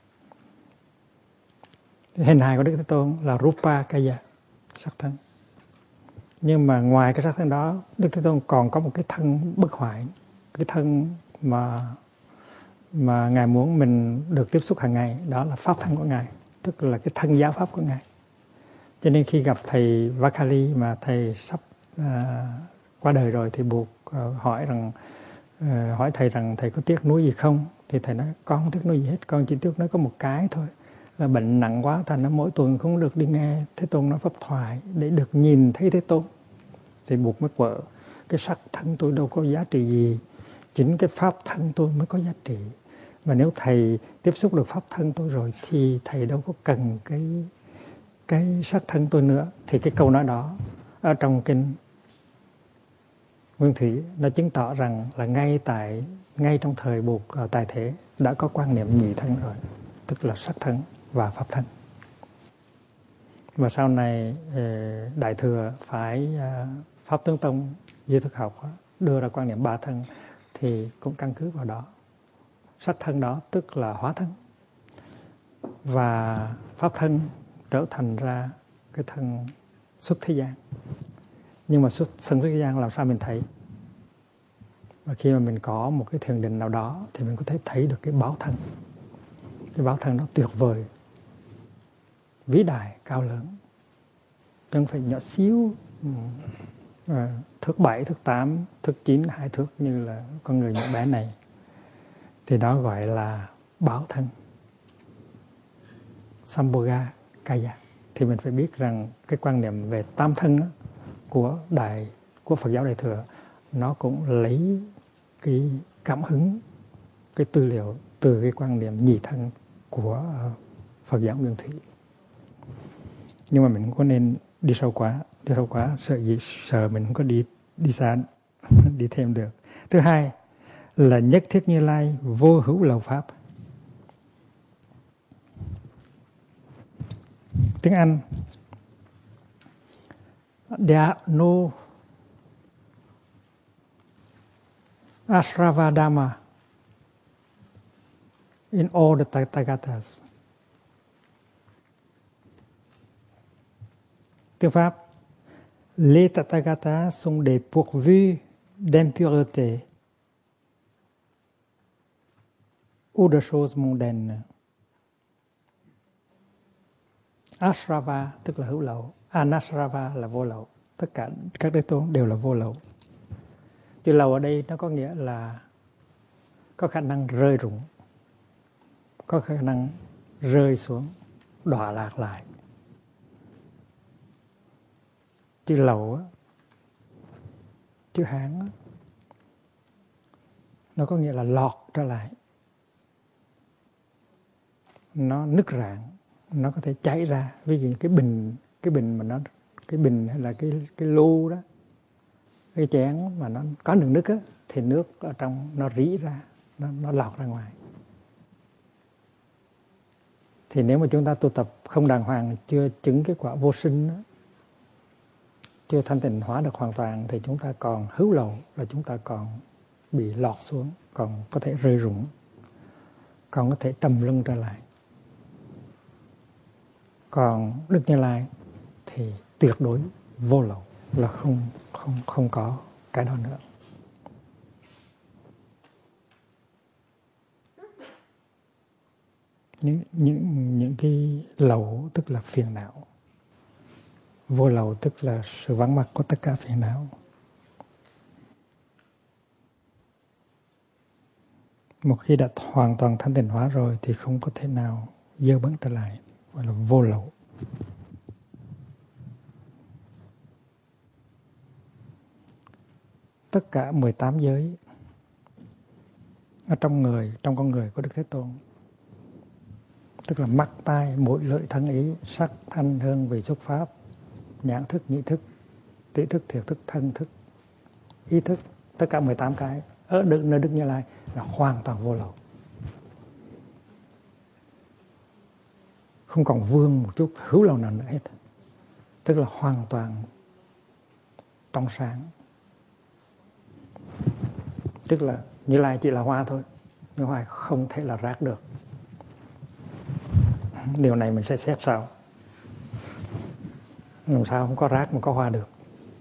hình hài của Đức Thế Tôn là Rupa Kaya, sắc thân. Nhưng mà ngoài cái sắc thân đó, Đức Thế Tôn còn có một cái thân bất hoại, cái thân mà mà Ngài muốn mình được tiếp xúc hàng ngày, đó là pháp thân của Ngài, tức là cái thân giáo pháp của Ngài. Cho nên khi gặp thầy Vakali mà thầy sắp à, qua đời rồi thì buộc uh, hỏi rằng uh, hỏi thầy rằng thầy có tiếc nuối gì không, thì thầy nói con không tiếc nuối gì hết, con chỉ tiếc nói có một cái thôi, là bệnh nặng quá, thành nó mỗi tuần không được đi nghe Thế Tôn nói pháp thoại để được nhìn thấy Thế Tôn. Thì buộc mới vợ, cái sắc thân tôi đâu có giá trị gì, chính cái pháp thân tôi mới có giá trị. Và nếu thầy tiếp xúc được pháp thân tôi rồi thì thầy đâu có cần cái cái sắc thân tôi nữa. Thì cái câu nói đó ở trong kinh Nguyên Thủy nó chứng tỏ rằng là ngay tại ngay trong thời buộc tài thế đã có quan niệm nhị thân rồi, tức là sắc thân và pháp thân. Và sau này Đại Thừa phái Pháp Tướng Tông Duy Thức học đưa ra quan niệm ba thân thì cũng căn cứ vào đó. Sắc thân đó tức là hóa thân, và pháp thân trở thành ra cái thân xuất thế gian. Nhưng mà xuất thân xuất thế gian làm sao mình thấy? Và khi mà mình có một cái thiền định nào đó thì mình có thể thấy được cái báo thân. Cái báo thân đó tuyệt vời, vĩ đại, cao lớn, không phải nhỏ xíu, à, thước bảy, thước tám, thước chín, hai thước như là con người nhỏ bé này. Thì đó gọi là báo thân, Sambhoga Kaya. Thì mình phải biết rằng cái quan niệm về tam thân của đại của Phật giáo Đại Thừa nó cũng lấy cái cảm hứng, cái tư liệu từ cái quan niệm nhị thân của Phật giáo Nguyên Thủy. Nhưng mà mình không có nên đi sâu quá, đi sâu quá sợ gì, sợ mình không có đi đi xa, đi thêm được. Thứ hai là nhất thiết Như Lai vô hữu lậu pháp. Tiếng Anh, there are no Asravadama in all the Tathagatas. Tiếng Pháp, les Tathagatas sont des pourvus d'impureté ou de choses mondaines. Asrava tức là hữu lậu, Anasrava là vô lậu. Tất cả các Đức Tôn đều là vô lậu. Chữ lậu ở đây nó có nghĩa là có khả năng rơi rụng, có khả năng rơi xuống, đọa lạc lại. Chữ lậu, chữ Hán nó có nghĩa là lọt trở lại, nó nứt rạn, nó có thể chảy ra. Ví dụ cái bình, cái bình mà nó, cái bình hay là cái cái lu đó, cái chén mà nó có đường nứt á, thì nước ở trong nó rỉ ra, nó nó lọt ra ngoài. Thì nếu mà chúng ta tu tập không đàng hoàng, chưa chứng cái quả vô sinh đó, chưa thanh tịnh hóa được hoàn toàn, thì chúng ta còn hữu lậu, là chúng ta còn bị lọt xuống, còn có thể rơi rụng, còn có thể trầm luân trở lại. Còn Đức Như Lai thì tuyệt đối vô lậu, là không không không có cái đó nữa. Những những những cái lậu tức là phiền não, vô lậu tức là sự vắng mặt của tất cả phiền não. Một khi đã hoàn toàn thanh tịnh hóa rồi thì không có thể nào dơ bẩn trở lại, gọi là vô lậu. Tất cả mười tám giới ở trong người, trong con người của Đức Thế Tôn, tức là mắt, tai, mũi, lưỡi, thân, ý, sắc, thanh, hương, vị, xúc, pháp, nhãn thức, nhĩ thức, tỷ thức, thiệt thức, thân thức, ý thức, tất cả mười tám cái ở nơi Đức Như Lai là hoàn toàn vô lậu, không còn vương một chút hữu lậu nào nữa hết, tức là hoàn toàn trong sáng. Tức là Như Lai chỉ là hoa thôi, nhưng hoa không thể là rác được. Điều này mình sẽ xét sau. Làm sao không có rác mà có hoa được?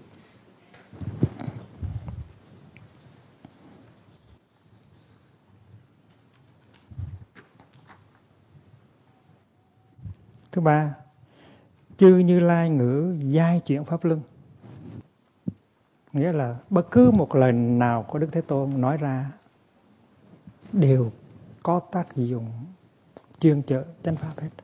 Thứ ba, chư Như Lai ngữ giai chuyển pháp luân. Nghĩa là bất cứ một lời nào của Đức Thế Tôn nói ra đều có tác dụng chuyên chở chánh pháp hết.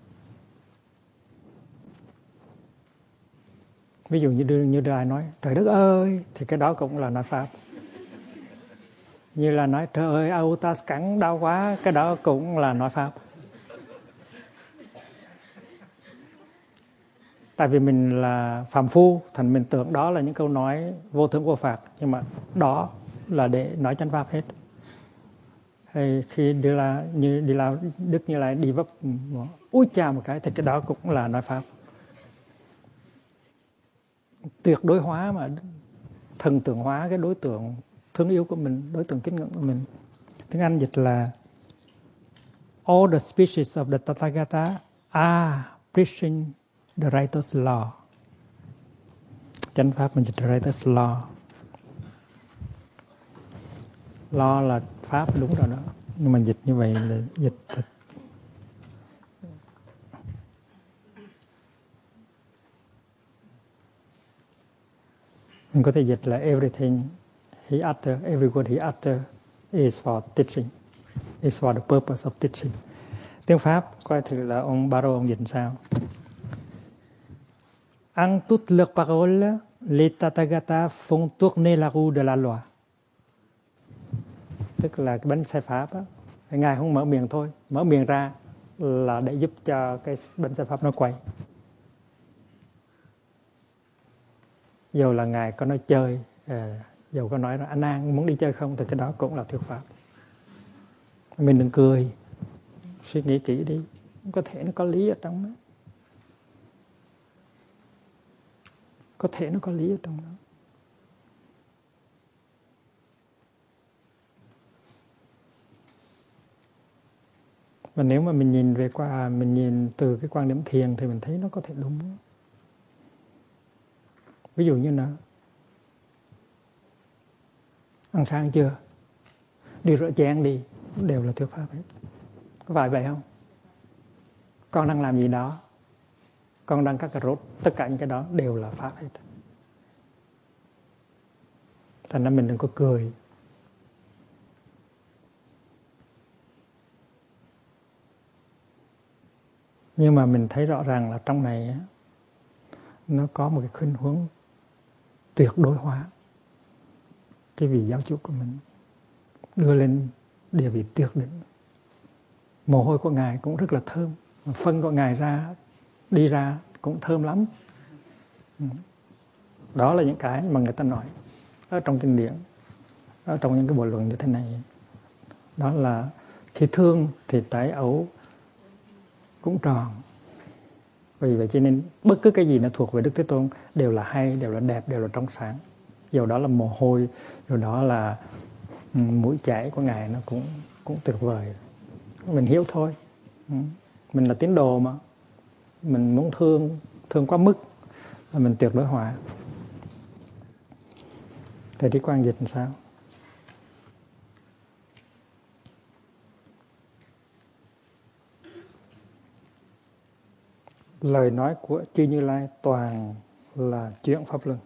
Ví dụ như như Đức Lai nói trời đất ơi, thì cái đó cũng là nói pháp. Như là nói trời ơi âu ta cắn đau quá, cái đó cũng là nói pháp. Tại vì mình là phàm phu, thành mình tưởng đó là những câu nói vô thưởng vô phạt, nhưng mà đó là để nói chánh pháp hết. Hay khi đi là như đi là Đức Như Lai đi vấp úi cha một cái thì cái đó cũng là nói pháp. Tuyệt đối hóa mà, thần tượng hóa cái đối tượng thương yêu của mình, đối tượng kính ngưỡng của mình. Tiếng Anh dịch là all the species of the Tathagata are preaching the righteous law. Chánh pháp mình dịch righteous law. Law là pháp đúng rồi đó, nhưng mà dịch như vậy là dịch thật. Mình có thể dịch là everything he utter, every word he utter is for teaching, is for the purpose of teaching. Tiếng Pháp coi thử là ông Baro ông dịch sao. En toutes leurs paroles, les Tathagata font tourner la roue de la loi. Tức là cái bánh xe Pháp á, Ngài không mở miệng thôi, mở miệng ra là để giúp cho cái bánh xe Pháp nó quay. Dù là Ngài có nói chơi, à, dù có nói là anh An muốn đi chơi không, thì cái đó cũng là thuyết pháp. Mình đừng cười, suy nghĩ kỹ đi, có thể nó có lý ở trong đó. Có thể nó có lý ở trong đó. Và nếu mà mình nhìn về qua, mình nhìn từ cái quan điểm thiền thì mình thấy nó có thể đúng. Ví dụ như là ăn sáng chưa, đi rửa chén đi, đều là thuyết pháp hết. Có phải vậy không? Con đang làm gì đó, con đang cắt cà rốt, tất cả những cái đó đều là pháp hết. Thành ra mình đừng có cười. Nhưng mà mình thấy rõ ràng là trong này nó có một cái khuynh hướng tuyệt đối hóa cái vị giáo chủ của mình. đưa lên địa vị tuyệt đỉnh. Mồ hôi của Ngài cũng rất là thơm, phân của Ngài ra đi ra cũng thơm lắm. Đó là những cái mà người ta nói ở trong kinh điển, ở trong những cái bộ luận như thế này. Đó là khi thương thì trái ấu cũng tròn. Vì vậy cho nên bất cứ cái gì nó thuộc về Đức Thế Tôn đều là hay, đều là đẹp, đều là trong sáng. Dù đó là mồ hôi, dù đó là mũi chảy của Ngài, nó cũng cũng tuyệt vời. Mình hiểu thôi. Mình là tín đồ mà. Mình muốn thương, thương quá mức là mình tuyệt đối hóa. Thầy đi Quang dịch làm sao? Lời nói của Chư Như Lai toàn là chuyện pháp luân.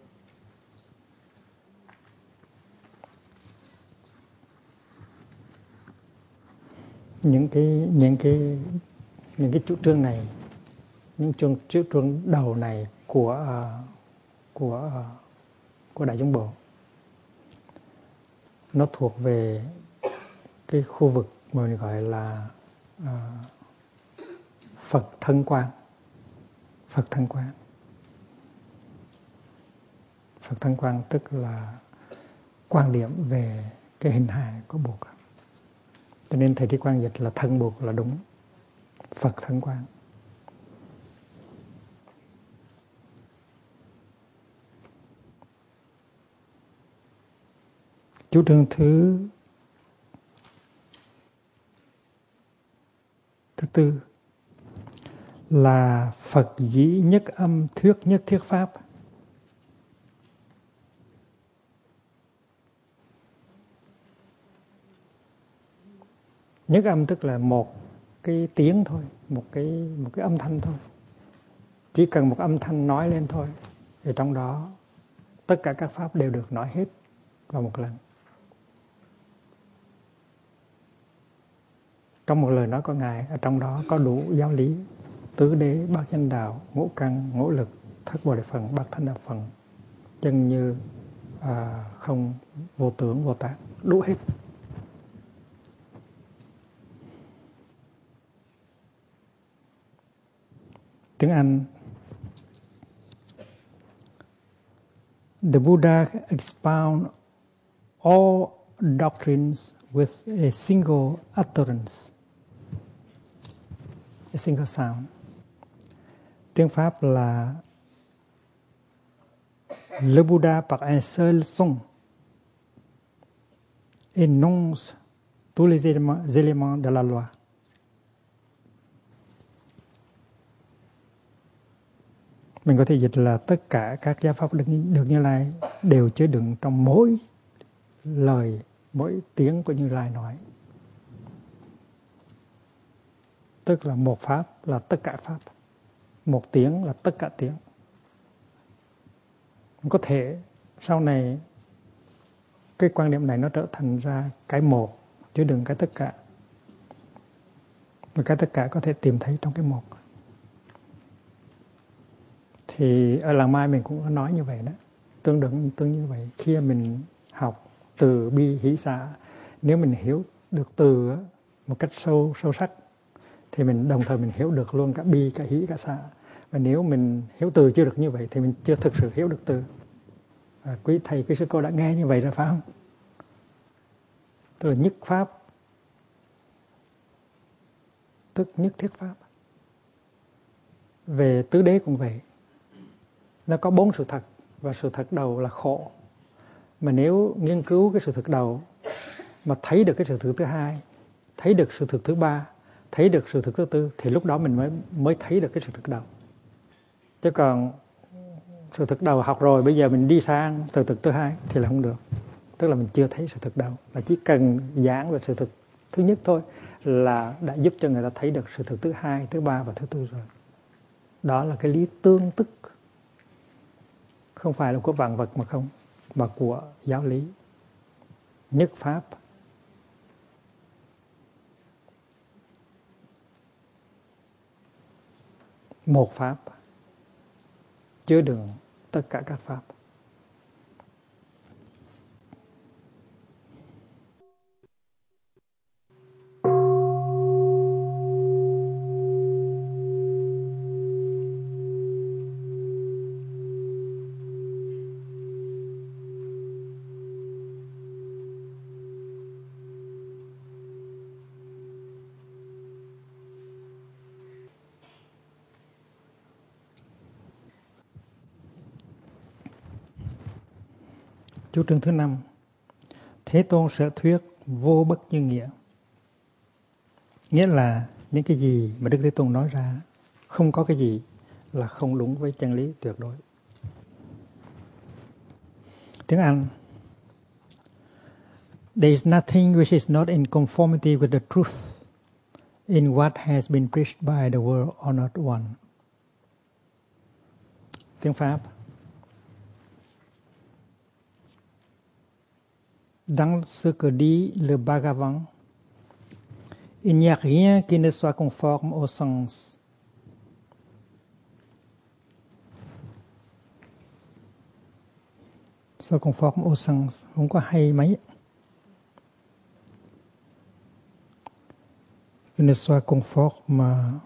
Những cái những cái những cái chủ trương này, những chủ, chủ trương đầu này của uh, của uh, của Đại Chúng Bộ, nó thuộc về cái khu vực mà mình gọi là uh, Phật thân quan. Phật thân quan. Phật thân quan tức là quan điểm về cái hình hài của Bụt. Cho nên thầy Trí Quang dịch là thân Bụt là đúng. Phật thân quan. Chủ trương thứ thứ tư là Phật dĩ nhất âm thuyết nhất thiết pháp. Nhất âm tức là một cái tiếng thôi, một cái một cái âm thanh thôi. Chỉ cần một âm thanh nói lên thôi, thì trong đó tất cả các pháp đều được nói hết vào một lần. Trong một lời nói của Ngài, ở trong đó có đủ giáo lý, tứ đế, bát chánh đạo, ngũ căn, ngũ lực, thất bồ đề phần, bát thánh đạo phần, chân như, à, không, vô tưởng, vô tác, đủ hết. Tiếng Anh, The Buddha expound all doctrines with a single utterance, a single sound. Tiếng Pháp là Le Bouddha par un seul son énonce tous les éléments, éléments de la loi. Mình có thể dịch là tất cả các giáo pháp được, được Như Lai đều chứa đựng trong mỗi lời, mỗi tiếng của Như Lai nói. Tức là một pháp là tất cả pháp, một tiếng là tất cả tiếng. Có thể sau này cái quan điểm này nó trở thành ra cái một chứa đựng cái tất cả. Và cái tất cả có thể tìm thấy trong cái một. Thì ở làng Mai mình cũng có nói như vậy đó, tương đương tương như vậy. Khi mình học từ bi hỷ xả, nếu mình hiểu được từ một cách sâu sâu sắc thì mình đồng thời mình hiểu được luôn cả bi, cả hỷ, cả xả. Và nếu mình hiểu từ chưa được như vậy thì mình chưa thực sự hiểu được từ. À, quý thầy, quý sư cô đã nghe như vậy rồi phải không? Tức là nhất pháp, tức nhất thiết pháp. Về tứ đế cũng vậy. Nó có bốn sự thật, và sự thật đầu là khổ. Mà nếu nghiên cứu cái sự thật đầu mà thấy được cái sự thật thứ hai, thấy được sự thật thứ ba, thấy được sự thật thứ tư, thì lúc đó mình mới mới thấy được cái sự thật đầu. Chứ còn sự thật đầu học rồi, bây giờ mình đi sang sự thật thứ hai thì là không được. Tức là mình chưa thấy sự thật đầu. Là chỉ cần giảng về sự thật thứ nhất thôi là đã giúp cho người ta thấy được sự thật thứ hai, thứ ba và thứ tư rồi. Đó là cái lý tương tức. Không phải là của vạn vật mà không, mà của giáo lý. Nhất pháp. Một pháp chứa đựng tất cả các pháp. Chủ trương thứ năm, Thế Tôn sở thuyết vô bất như nghĩa. Nghĩa là những cái gì mà Đức Thế Tôn nói ra, không có cái gì là không đúng với chân lý tuyệt đối. Tiếng Anh: There is nothing which is not in conformity with the truth in what has been preached by the world honored one. Tiếng Pháp: Dans ce que dit le Bhagavan, il n'y a rien qui ne soit conforme au sens. Soit conforme au sens, không có hay mấy. Qui ne soit conforme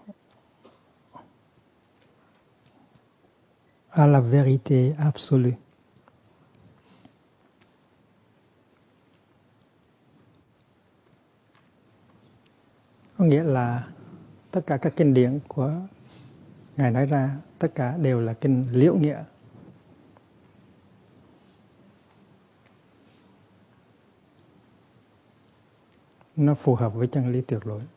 à la vérité absolue. Có nghĩa là tất cả các kinh điển của Ngài nói ra, tất cả đều là kinh liễu nghĩa. Nó phù hợp với chân lý tuyệt đối.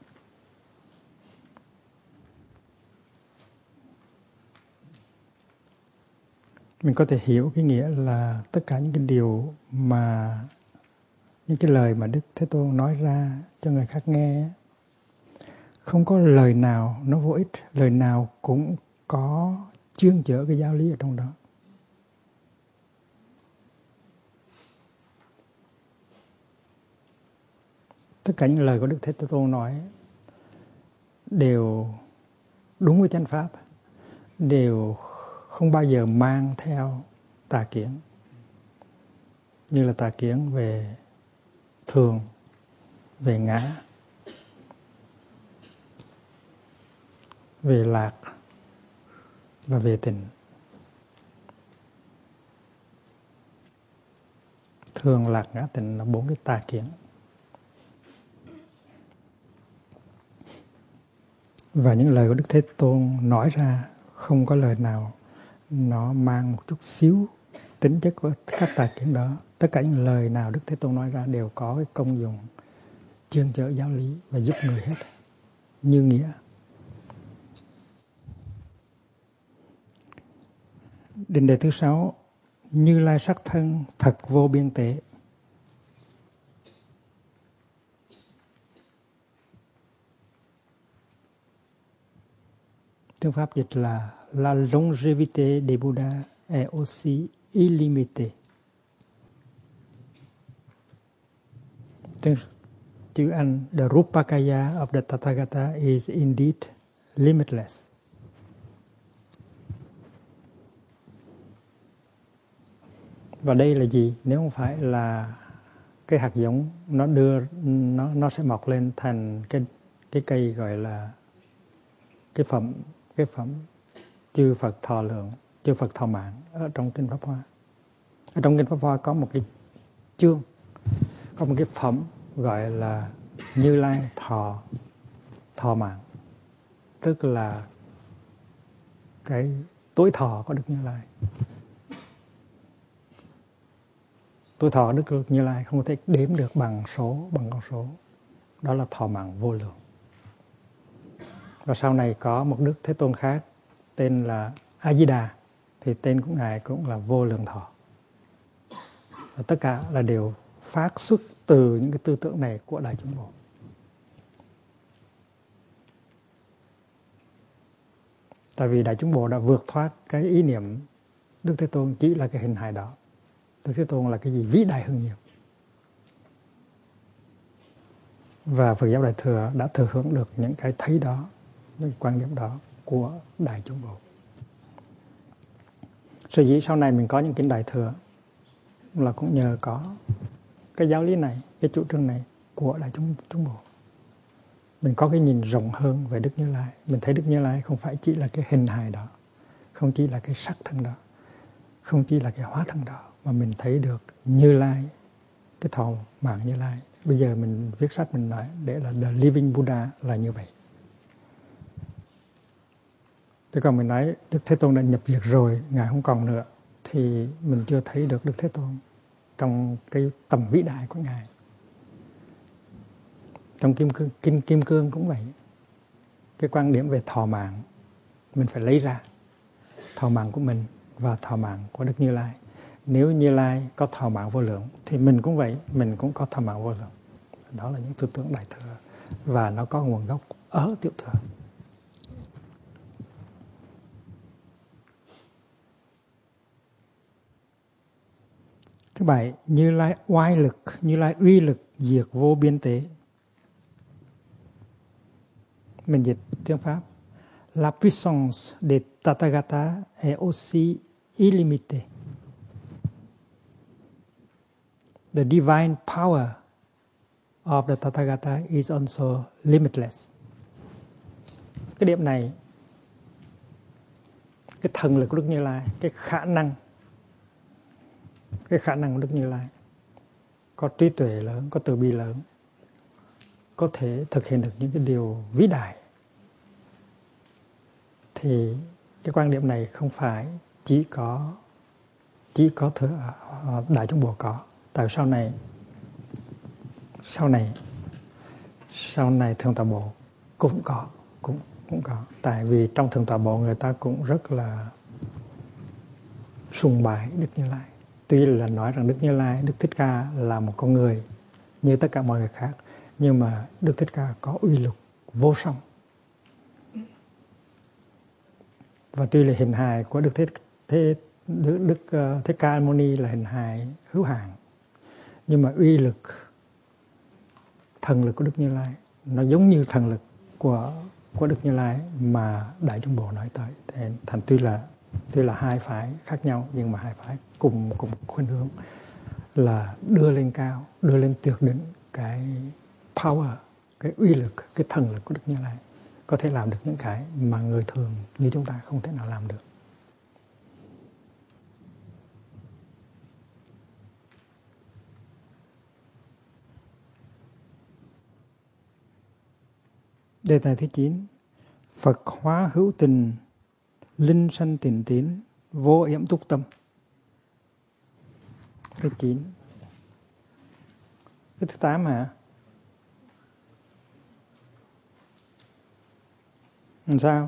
Mình có thể hiểu cái nghĩa là tất cả những cái điều mà, những cái lời mà Đức Thế Tôn nói ra cho người khác nghe, không có lời nào nó vô ích, lời nào cũng có chuyên chở cái giáo lý ở trong đó. Tất cả những lời của Đức Thế Tôn nói đều đúng với chánh pháp, đều không bao giờ mang theo tà kiến, như là tà kiến về thường, về ngã, về lạc và về tình. Thường, lạc, ngã, tình là bốn cái tà kiến. Và những lời của Đức Thế Tôn nói ra không có lời nào nó mang một chút xíu tính chất của các tà kiến đó. Tất cả những lời nào Đức Thế Tôn nói ra đều có cái công dụng chuyên chở giáo lý và giúp người hết, như nghĩa. Định đề thứ sáu, Như Lai sắc thân thật vô biên tế. Tiếng Pháp dịch là La longévité des Bouddhas est aussi illimitée. Tiếng chữ Anh, The Rupakaya of the Tathagata is indeed limitless. Và đây là gì? Nếu không phải là cái hạt giống nó đưa nó nó sẽ mọc lên thành cái cái cây gọi là cái phẩm cái phẩm chư Phật thọ lượng, chư Phật thọ mạng ở trong kinh Pháp Hoa. Ở trong kinh Pháp Hoa có một cái chương, có một cái phẩm gọi là Như Lai thọ thọ mạng, tức là cái tuổi thọ của Đức Như Lai. Tuổi thọ Đức Như Lai không thể đếm được bằng số, bằng con số. Đó là thọ mạng vô lượng. Và sau này có một Đức Thế Tôn khác tên là A Di Đà, thì tên của Ngài cũng là vô lượng thọ. Và tất cả là đều phát xuất từ những cái tư tưởng này của Đại Chúng Bồ. Tại vì Đại Chúng Bồ đã vượt thoát cái ý niệm Đức Thế Tôn chỉ là cái hình hài đó. Đức Thế Tôn là cái gì vĩ đại hơn nhiều. Và Phật giáo Đại Thừa đã thừa hưởng được những cái thấy đó, những cái quan điểm đó của Đại Chúng Bồ. Sở dĩ sau này mình có những kinh Đại Thừa là cũng nhờ có cái giáo lý này, cái chủ trương này của Đại Chúng, chúng Bồ. Mình có cái nhìn rộng hơn về Đức Như Lai. Mình thấy Đức Như Lai không phải chỉ là cái hình hài đó, không chỉ là cái sắc thân đó, không chỉ là cái hóa thân đó, mà mình thấy được Như Lai, cái thọ mạng Như Lai. Bây giờ mình viết sách mình nói để là The Living Buddha là như vậy. Thế còn mình nói Đức Thế Tôn đã nhập diệt rồi, Ngài không còn nữa, thì mình chưa thấy được Đức Thế Tôn trong cái tầm vĩ đại của Ngài. Trong Kim Cương, Kim, Kim Cương cũng vậy. Cái quan điểm về thọ mạng mình phải lấy ra, thọ mạng của mình và thọ mạng của Đức Như Lai. Nếu Như Lai có thọ mạng vô lượng thì mình cũng vậy, mình cũng có thọ mạng vô lượng. Đó là những tư tưởng Đại Thừa và nó có nguồn gốc ở Tiểu Thừa. Thứ bảy, Như Lai oai lực, Như Lai uy lực diệt vô biên tế. Mình dịch tiếng Pháp. La puissance de Tathagata est aussi illimitée. The divine power of the Tathagata is also limitless. Cái điểm này, cái thần lực của Đức Như Lai, cái khả năng, cái khả năng của Đức Như Lai, có trí tuệ lớn, có từ bi lớn, có thể thực hiện được những cái điều vĩ đại. Thì cái quan điểm này không phải chỉ có chỉ có thừa Đại Chúng Bộ có. Tại sau này sau này sau này Thượng Tọa Bộ cũng có cũng cũng có. Tại vì trong Thượng Tọa Bộ người ta cũng rất là sùng bái Đức Như Lai. Tuy là nói rằng Đức Như Lai, Đức Thích Ca là một con người như tất cả mọi người khác, nhưng mà Đức Thích Ca có uy lực vô song. Và tuy là hình hài của Đức Thích Thế Đức, Đức uh, Thích Ca Mâu Ni là hình hài hữu hạn, nhưng mà uy lực, thần lực của Đức Như Lai nó giống như thần lực của của Đức Như Lai mà Đại Chúng Bộ nói tới. Thì thành tuy là tuy là hai phái khác nhau, nhưng mà hai phái cùng cùng khuynh hướng là đưa lên cao, đưa lên tuyệt đỉnh cái power, cái uy lực, cái thần lực của Đức Như Lai, có thể làm được những cái mà người thường như chúng ta không thể nào làm được. Đề tài thứ chín. Phật hóa hữu tình, linh sanh tịnh tín, vô yểm túc tâm. Thứ chín. Cái thứ tám hả? Làm sao?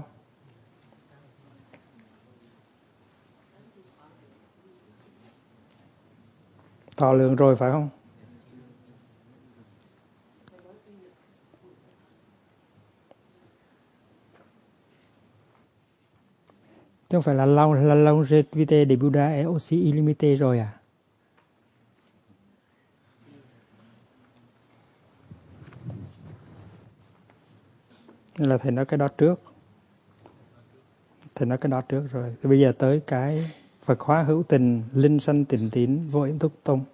Thọ lượng rồi phải không? Chứ không phải là la, la longévité de Buddha est aussi illimitée rồi à? Nên là thầy nói cái đó trước. Thầy nói cái đó trước rồi. Thì bây giờ tới cái Phật hóa hữu tình, linh sanh tịnh tín, vô yểm túc tông.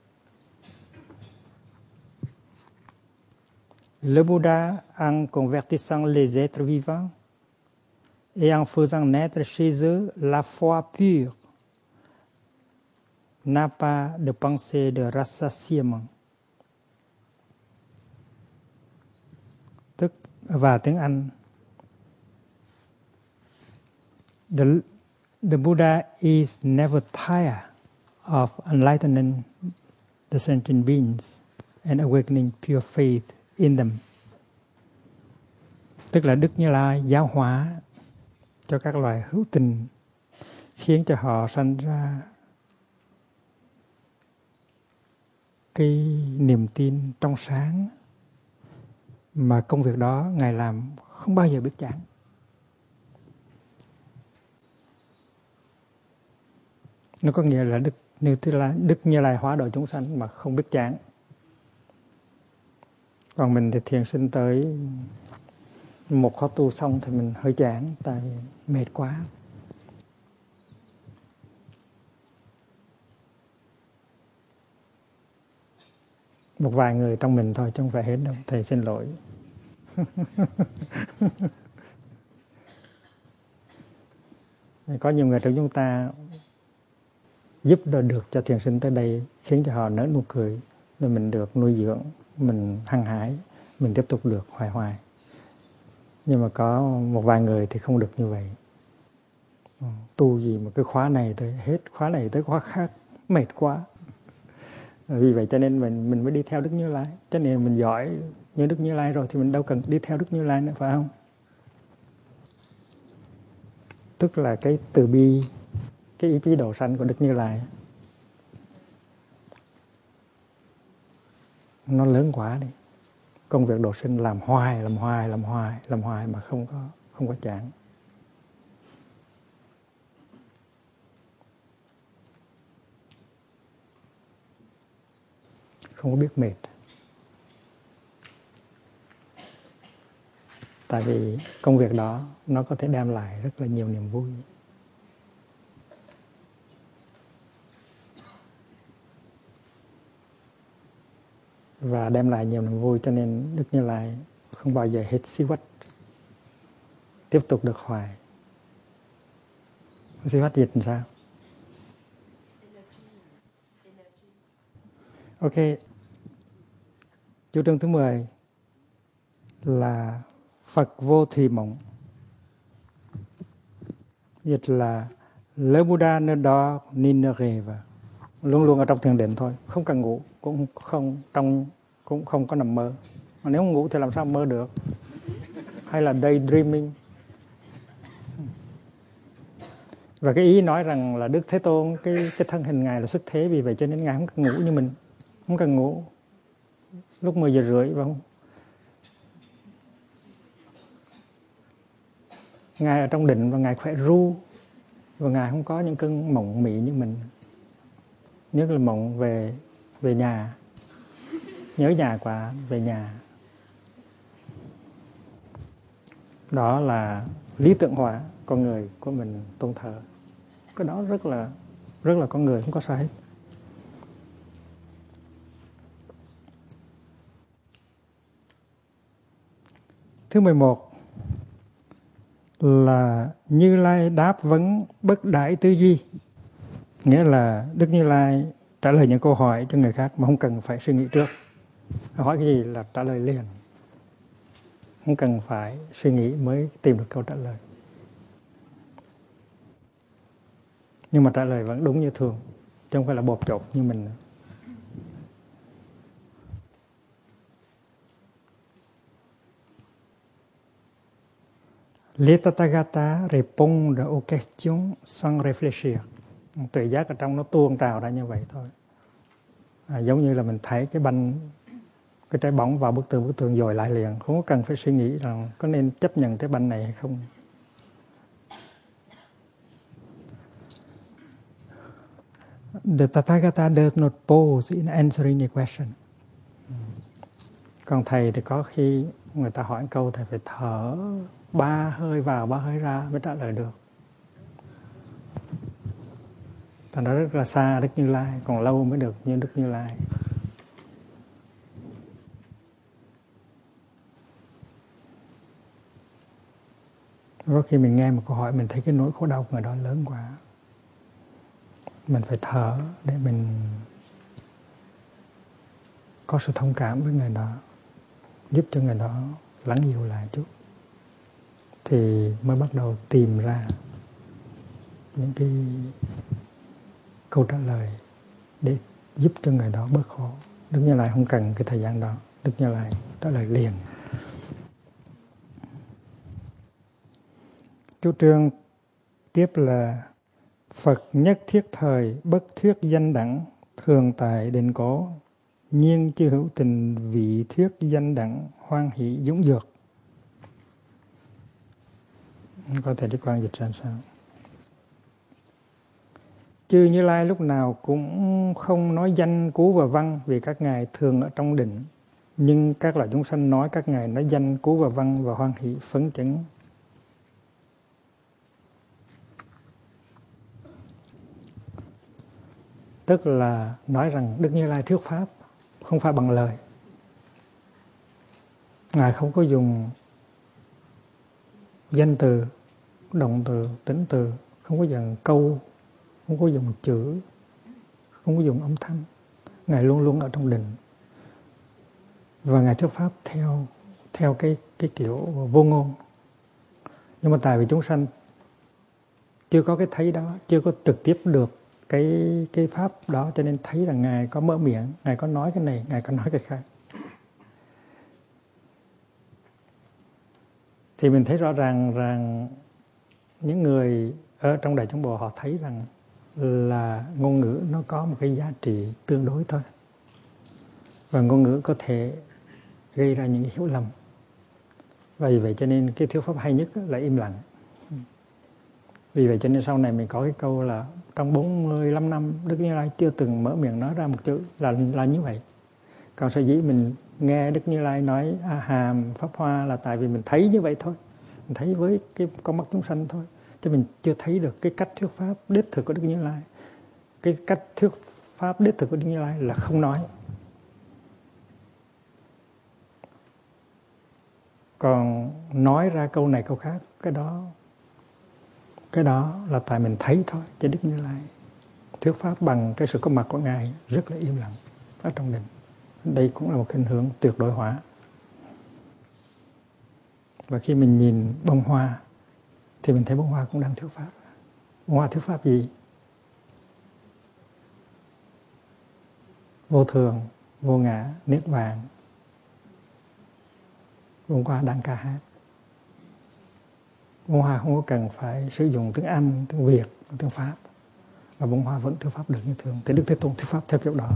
Le Bouddha, en convertissant les êtres vivants et en faisant naître chez eux la foi pure, n'a pas de pensée de rassasiement. Tức và tiếng Anh, the, the Buddha is never tired of enlightening the sentient beings and awakening pure faith in them. Tức là Đức Như Lai giáo hóa cho các loài hữu tình, khiến cho họ sanh ra cái niềm tin trong sáng, mà công việc đó Ngài làm không bao giờ biết chán. Nó có nghĩa là Đức Như Lai, Đức Như Lai hóa độ chúng sanh mà không biết chán. Còn mình thì thiền sinh tới một khóa tu xong thì mình hơi chán, tại mệt quá. Một vài người trong mình thôi chứ không phải hết đâu. Thầy xin lỗi. Có nhiều người trong chúng ta giúp đỡ được cho thiền sinh tới đây, khiến cho họ nở nụ cười, rồi mình được nuôi dưỡng, mình hăng hái, mình tiếp tục được hoài hoài. Nhưng mà có một vài người thì không được như vậy. Tu gì mà cái khóa này tới hết, khóa này tới khóa khác, mệt quá. Vì vậy cho nên mình mình mới đi theo Đức Như Lai. Cho nên mình giỏi như Đức Như Lai rồi thì mình đâu cần đi theo Đức Như Lai nữa, phải không? Tức là cái từ bi, cái ý chí độ sanh của Đức Như Lai nó lớn quá đi. Công việc độ sinh làm hoài, làm hoài, làm hoài, làm hoài mà không có không có chán. Không có biết mệt. Tại vì công việc đó nó có thể đem lại rất là nhiều niềm vui. Và đem lại nhiều niềm vui cho nên Đức Như Lai không bao giờ hết si quách. Tiếp tục được hoài. Si quách dịch làm sao? Ok. Chủ trương thứ mười là Phật vô thùy mộng. Dịch là Le Buddha ne dort ni ne rêve. Luôn luôn ở trong thiền định thôi, không cần ngủ, cũng không trong cũng không có nằm mơ. Mà nếu không ngủ thì làm sao mơ được? Hay là daydreaming? Và cái ý nói rằng là Đức Thế Tôn, cái cái thân hình Ngài là xuất thế, vì vậy cho nên Ngài không cần ngủ như mình, không cần ngủ lúc mười giờ rưỡi, phải không? Ngài ở trong định và Ngài khỏe ru, và Ngài không có những cơn mộng mị như mình. Nhất là mộng về về nhà, nhớ nhà quá, về nhà. Đó là lý tưởng hóa con người của mình tôn thờ. Cái đó rất là rất là con người, không có sai hết. Thứ mười một là Như Lai đáp vấn bất đãi tư duy. Nghĩa là Đức Như Lai trả lời những câu hỏi cho người khác mà không cần phải suy nghĩ trước. Hỏi cái gì là trả lời liền, không cần phải suy nghĩ mới tìm được câu trả lời. Nhưng mà trả lời vẫn đúng như thường, chứ không phải là bột chột như mình. Les Tathagata répondent aux questions sans réfléchir. Tuệ giác ở trong nó tuôn trào ra như vậy thôi. À, giống như là mình thấy cái banh, cái trái bóng vào bức tường, bức tường dồi lại liền, không có cần phải suy nghĩ rằng có nên chấp nhận trái banh này hay không. The Tathagata does not pause in answering a question. Còn thầy thì có khi người ta hỏi câu thầy phải thở ba hơi vào ba hơi ra mới trả lời được. Thành ra rất là xa Đức Như Lai, còn lâu mới được như Đức Như Lai. Có khi mình nghe một câu hỏi mình thấy cái nỗi khổ đau của người đó lớn quá, mình phải thở để mình có sự thông cảm với người đó, giúp cho người đó lắng dịu lại chút, thì mới bắt đầu tìm ra những cái câu trả lời để giúp cho người đó bớt khổ. Đức Như Lai không cần cái thời gian đó, Đức Như Lai trả lời liền. Chủ trương tiếp là Phật nhất thiết thời bất thuyết danh đẳng, thường tại định cố, nhiên chư hữu tình vị thuyết danh đẳng, hoan hỷ dũng dược. Có thể đi quan dịch ra sao? Chư Như Lai lúc nào cũng không nói danh cú và văn, vì các ngài thường ở trong định. Nhưng các loài chúng sanh nói các ngài nói danh cú và văn và hoan hỷ phấn chấn. Tức là nói rằng Đức Như Lai thuyết pháp không phải bằng lời. Ngài không có dùng danh từ, động từ, tính từ, không có dùng câu, không có dùng chữ, không có dùng âm thanh. Ngài luôn luôn ở trong định. Và Ngài thuyết pháp theo theo cái cái kiểu vô ngôn. Nhưng mà tại vì chúng sanh chưa có cái thấy đó, chưa có trực tiếp được cái cái pháp đó, cho nên thấy rằng Ngài có mở miệng, Ngài có nói cái này, Ngài có nói cái khác. Thì mình thấy rõ ràng rằng những người ở trong Đại Chúng Bộ họ thấy rằng là ngôn ngữ nó có một cái giá trị tương đối thôi. Và ngôn ngữ có thể gây ra những hiểu lầm. Và vì vậy cho nên cái thuyết pháp hay nhất là im lặng. Vì vậy cho nên sau này mình có cái câu là trong bốn mươi lăm năm Đức Như Lai chưa từng mở miệng nói ra một chữ, là là như vậy. Còn sở dĩ mình nghe Đức Như Lai nói A Hàm, Pháp Hoa là tại vì mình thấy như vậy thôi. Mình thấy với cái con mắt chúng sanh thôi. Chứ mình chưa thấy được cái cách thuyết pháp đích thực của Đức Như Lai. Cái cách thuyết pháp đích thực của Đức Như Lai là không nói. Còn nói ra câu này câu khác, cái đó cái đó là tại mình thấy thôi. Chứ Đức Như Lai thuyết pháp bằng cái sự có mặt của Ngài rất là im lặng ở trong định. Đây cũng là một hình hướng tuyệt đối hóa. Và khi mình nhìn bông hoa thì mình thấy bông hoa cũng đang thuyết pháp. Bông hoa thuyết pháp gì? Vô thường, vô ngã, niết bàn. Bông hoa đang ca hát. Bông hoa không có cần phải sử dụng tiếng Anh, tiếng Việt, tiếng Pháp. Và bông hoa vẫn thuyết pháp được như thường. Thì Đức Thế Tôn thuyết pháp theo kiểu đó.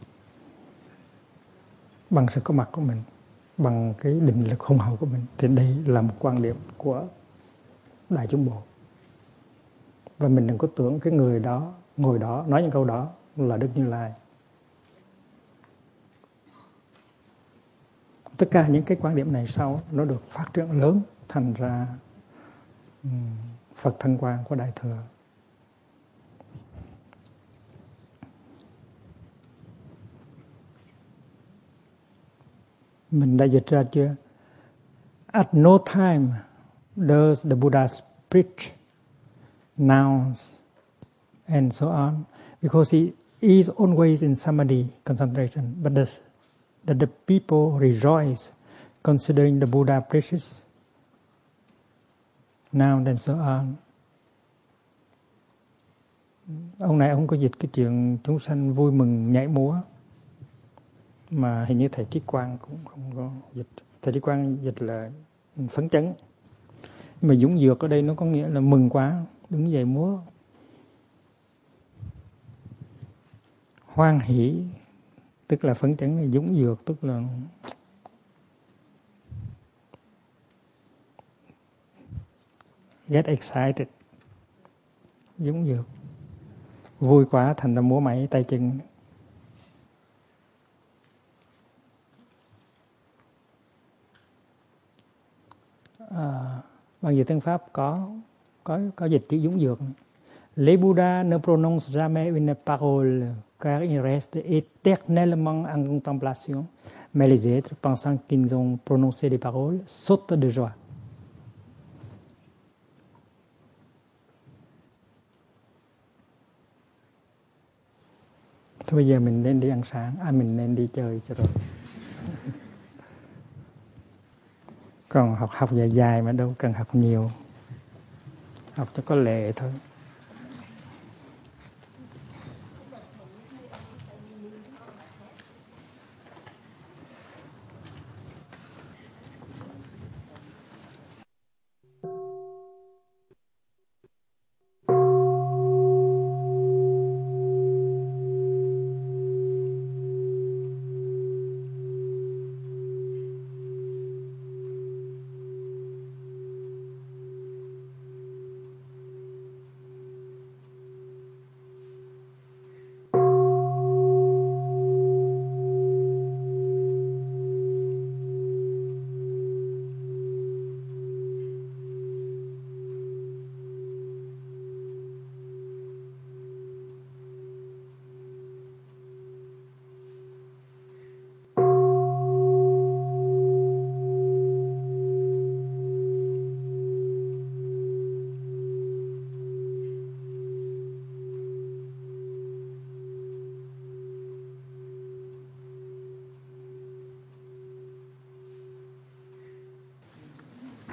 Bằng sự có mặt của mình, bằng cái định lực hùng hậu của mình. Thì đây là một quan điểm của Đại Chúng Bộ. Và mình đừng có tưởng cái người đó, ngồi đó, nói những câu đó là Đức Như Lai. Tất cả những cái quan điểm này sau nó được phát triển lớn thành ra um, Phật Thân Quang của Đại Thừa. Mình đã dịch ra chưa? At no time does the Buddha preach nouns and so on, because he is always in samadhi concentration. But the, that the people rejoice considering the Buddha preaches nouns and so on. Ông này ông có dịch cái chuyện chúng sanh vui mừng nhảy múa, mà hình như thầy Trí Quang cũng không có dịch. Thầy Trí Quang dịch là phấn chấn. Mà dũng dược ở đây nó có nghĩa là mừng quá, đứng dậy múa. Hoan hỷ tức là phấn chấn, dũng dược tức là get excited, dũng dược. Vui quá thành ra múa máy tay chân. À, bằng dịch tiếng Pháp có có có dịch chữ dũng dược. Les Bouddhas ne prononcent jamais une parole car ils restent éternellement en contemplation, mais les êtres pensant qu'ils ont prononcé des paroles sautent de joie. Thôi bây giờ mình nên đi ăn sáng, à mình nên đi chơi cho rồi. Còn học học dài dài mà đâu cần học nhiều, học cho có lệ thôi.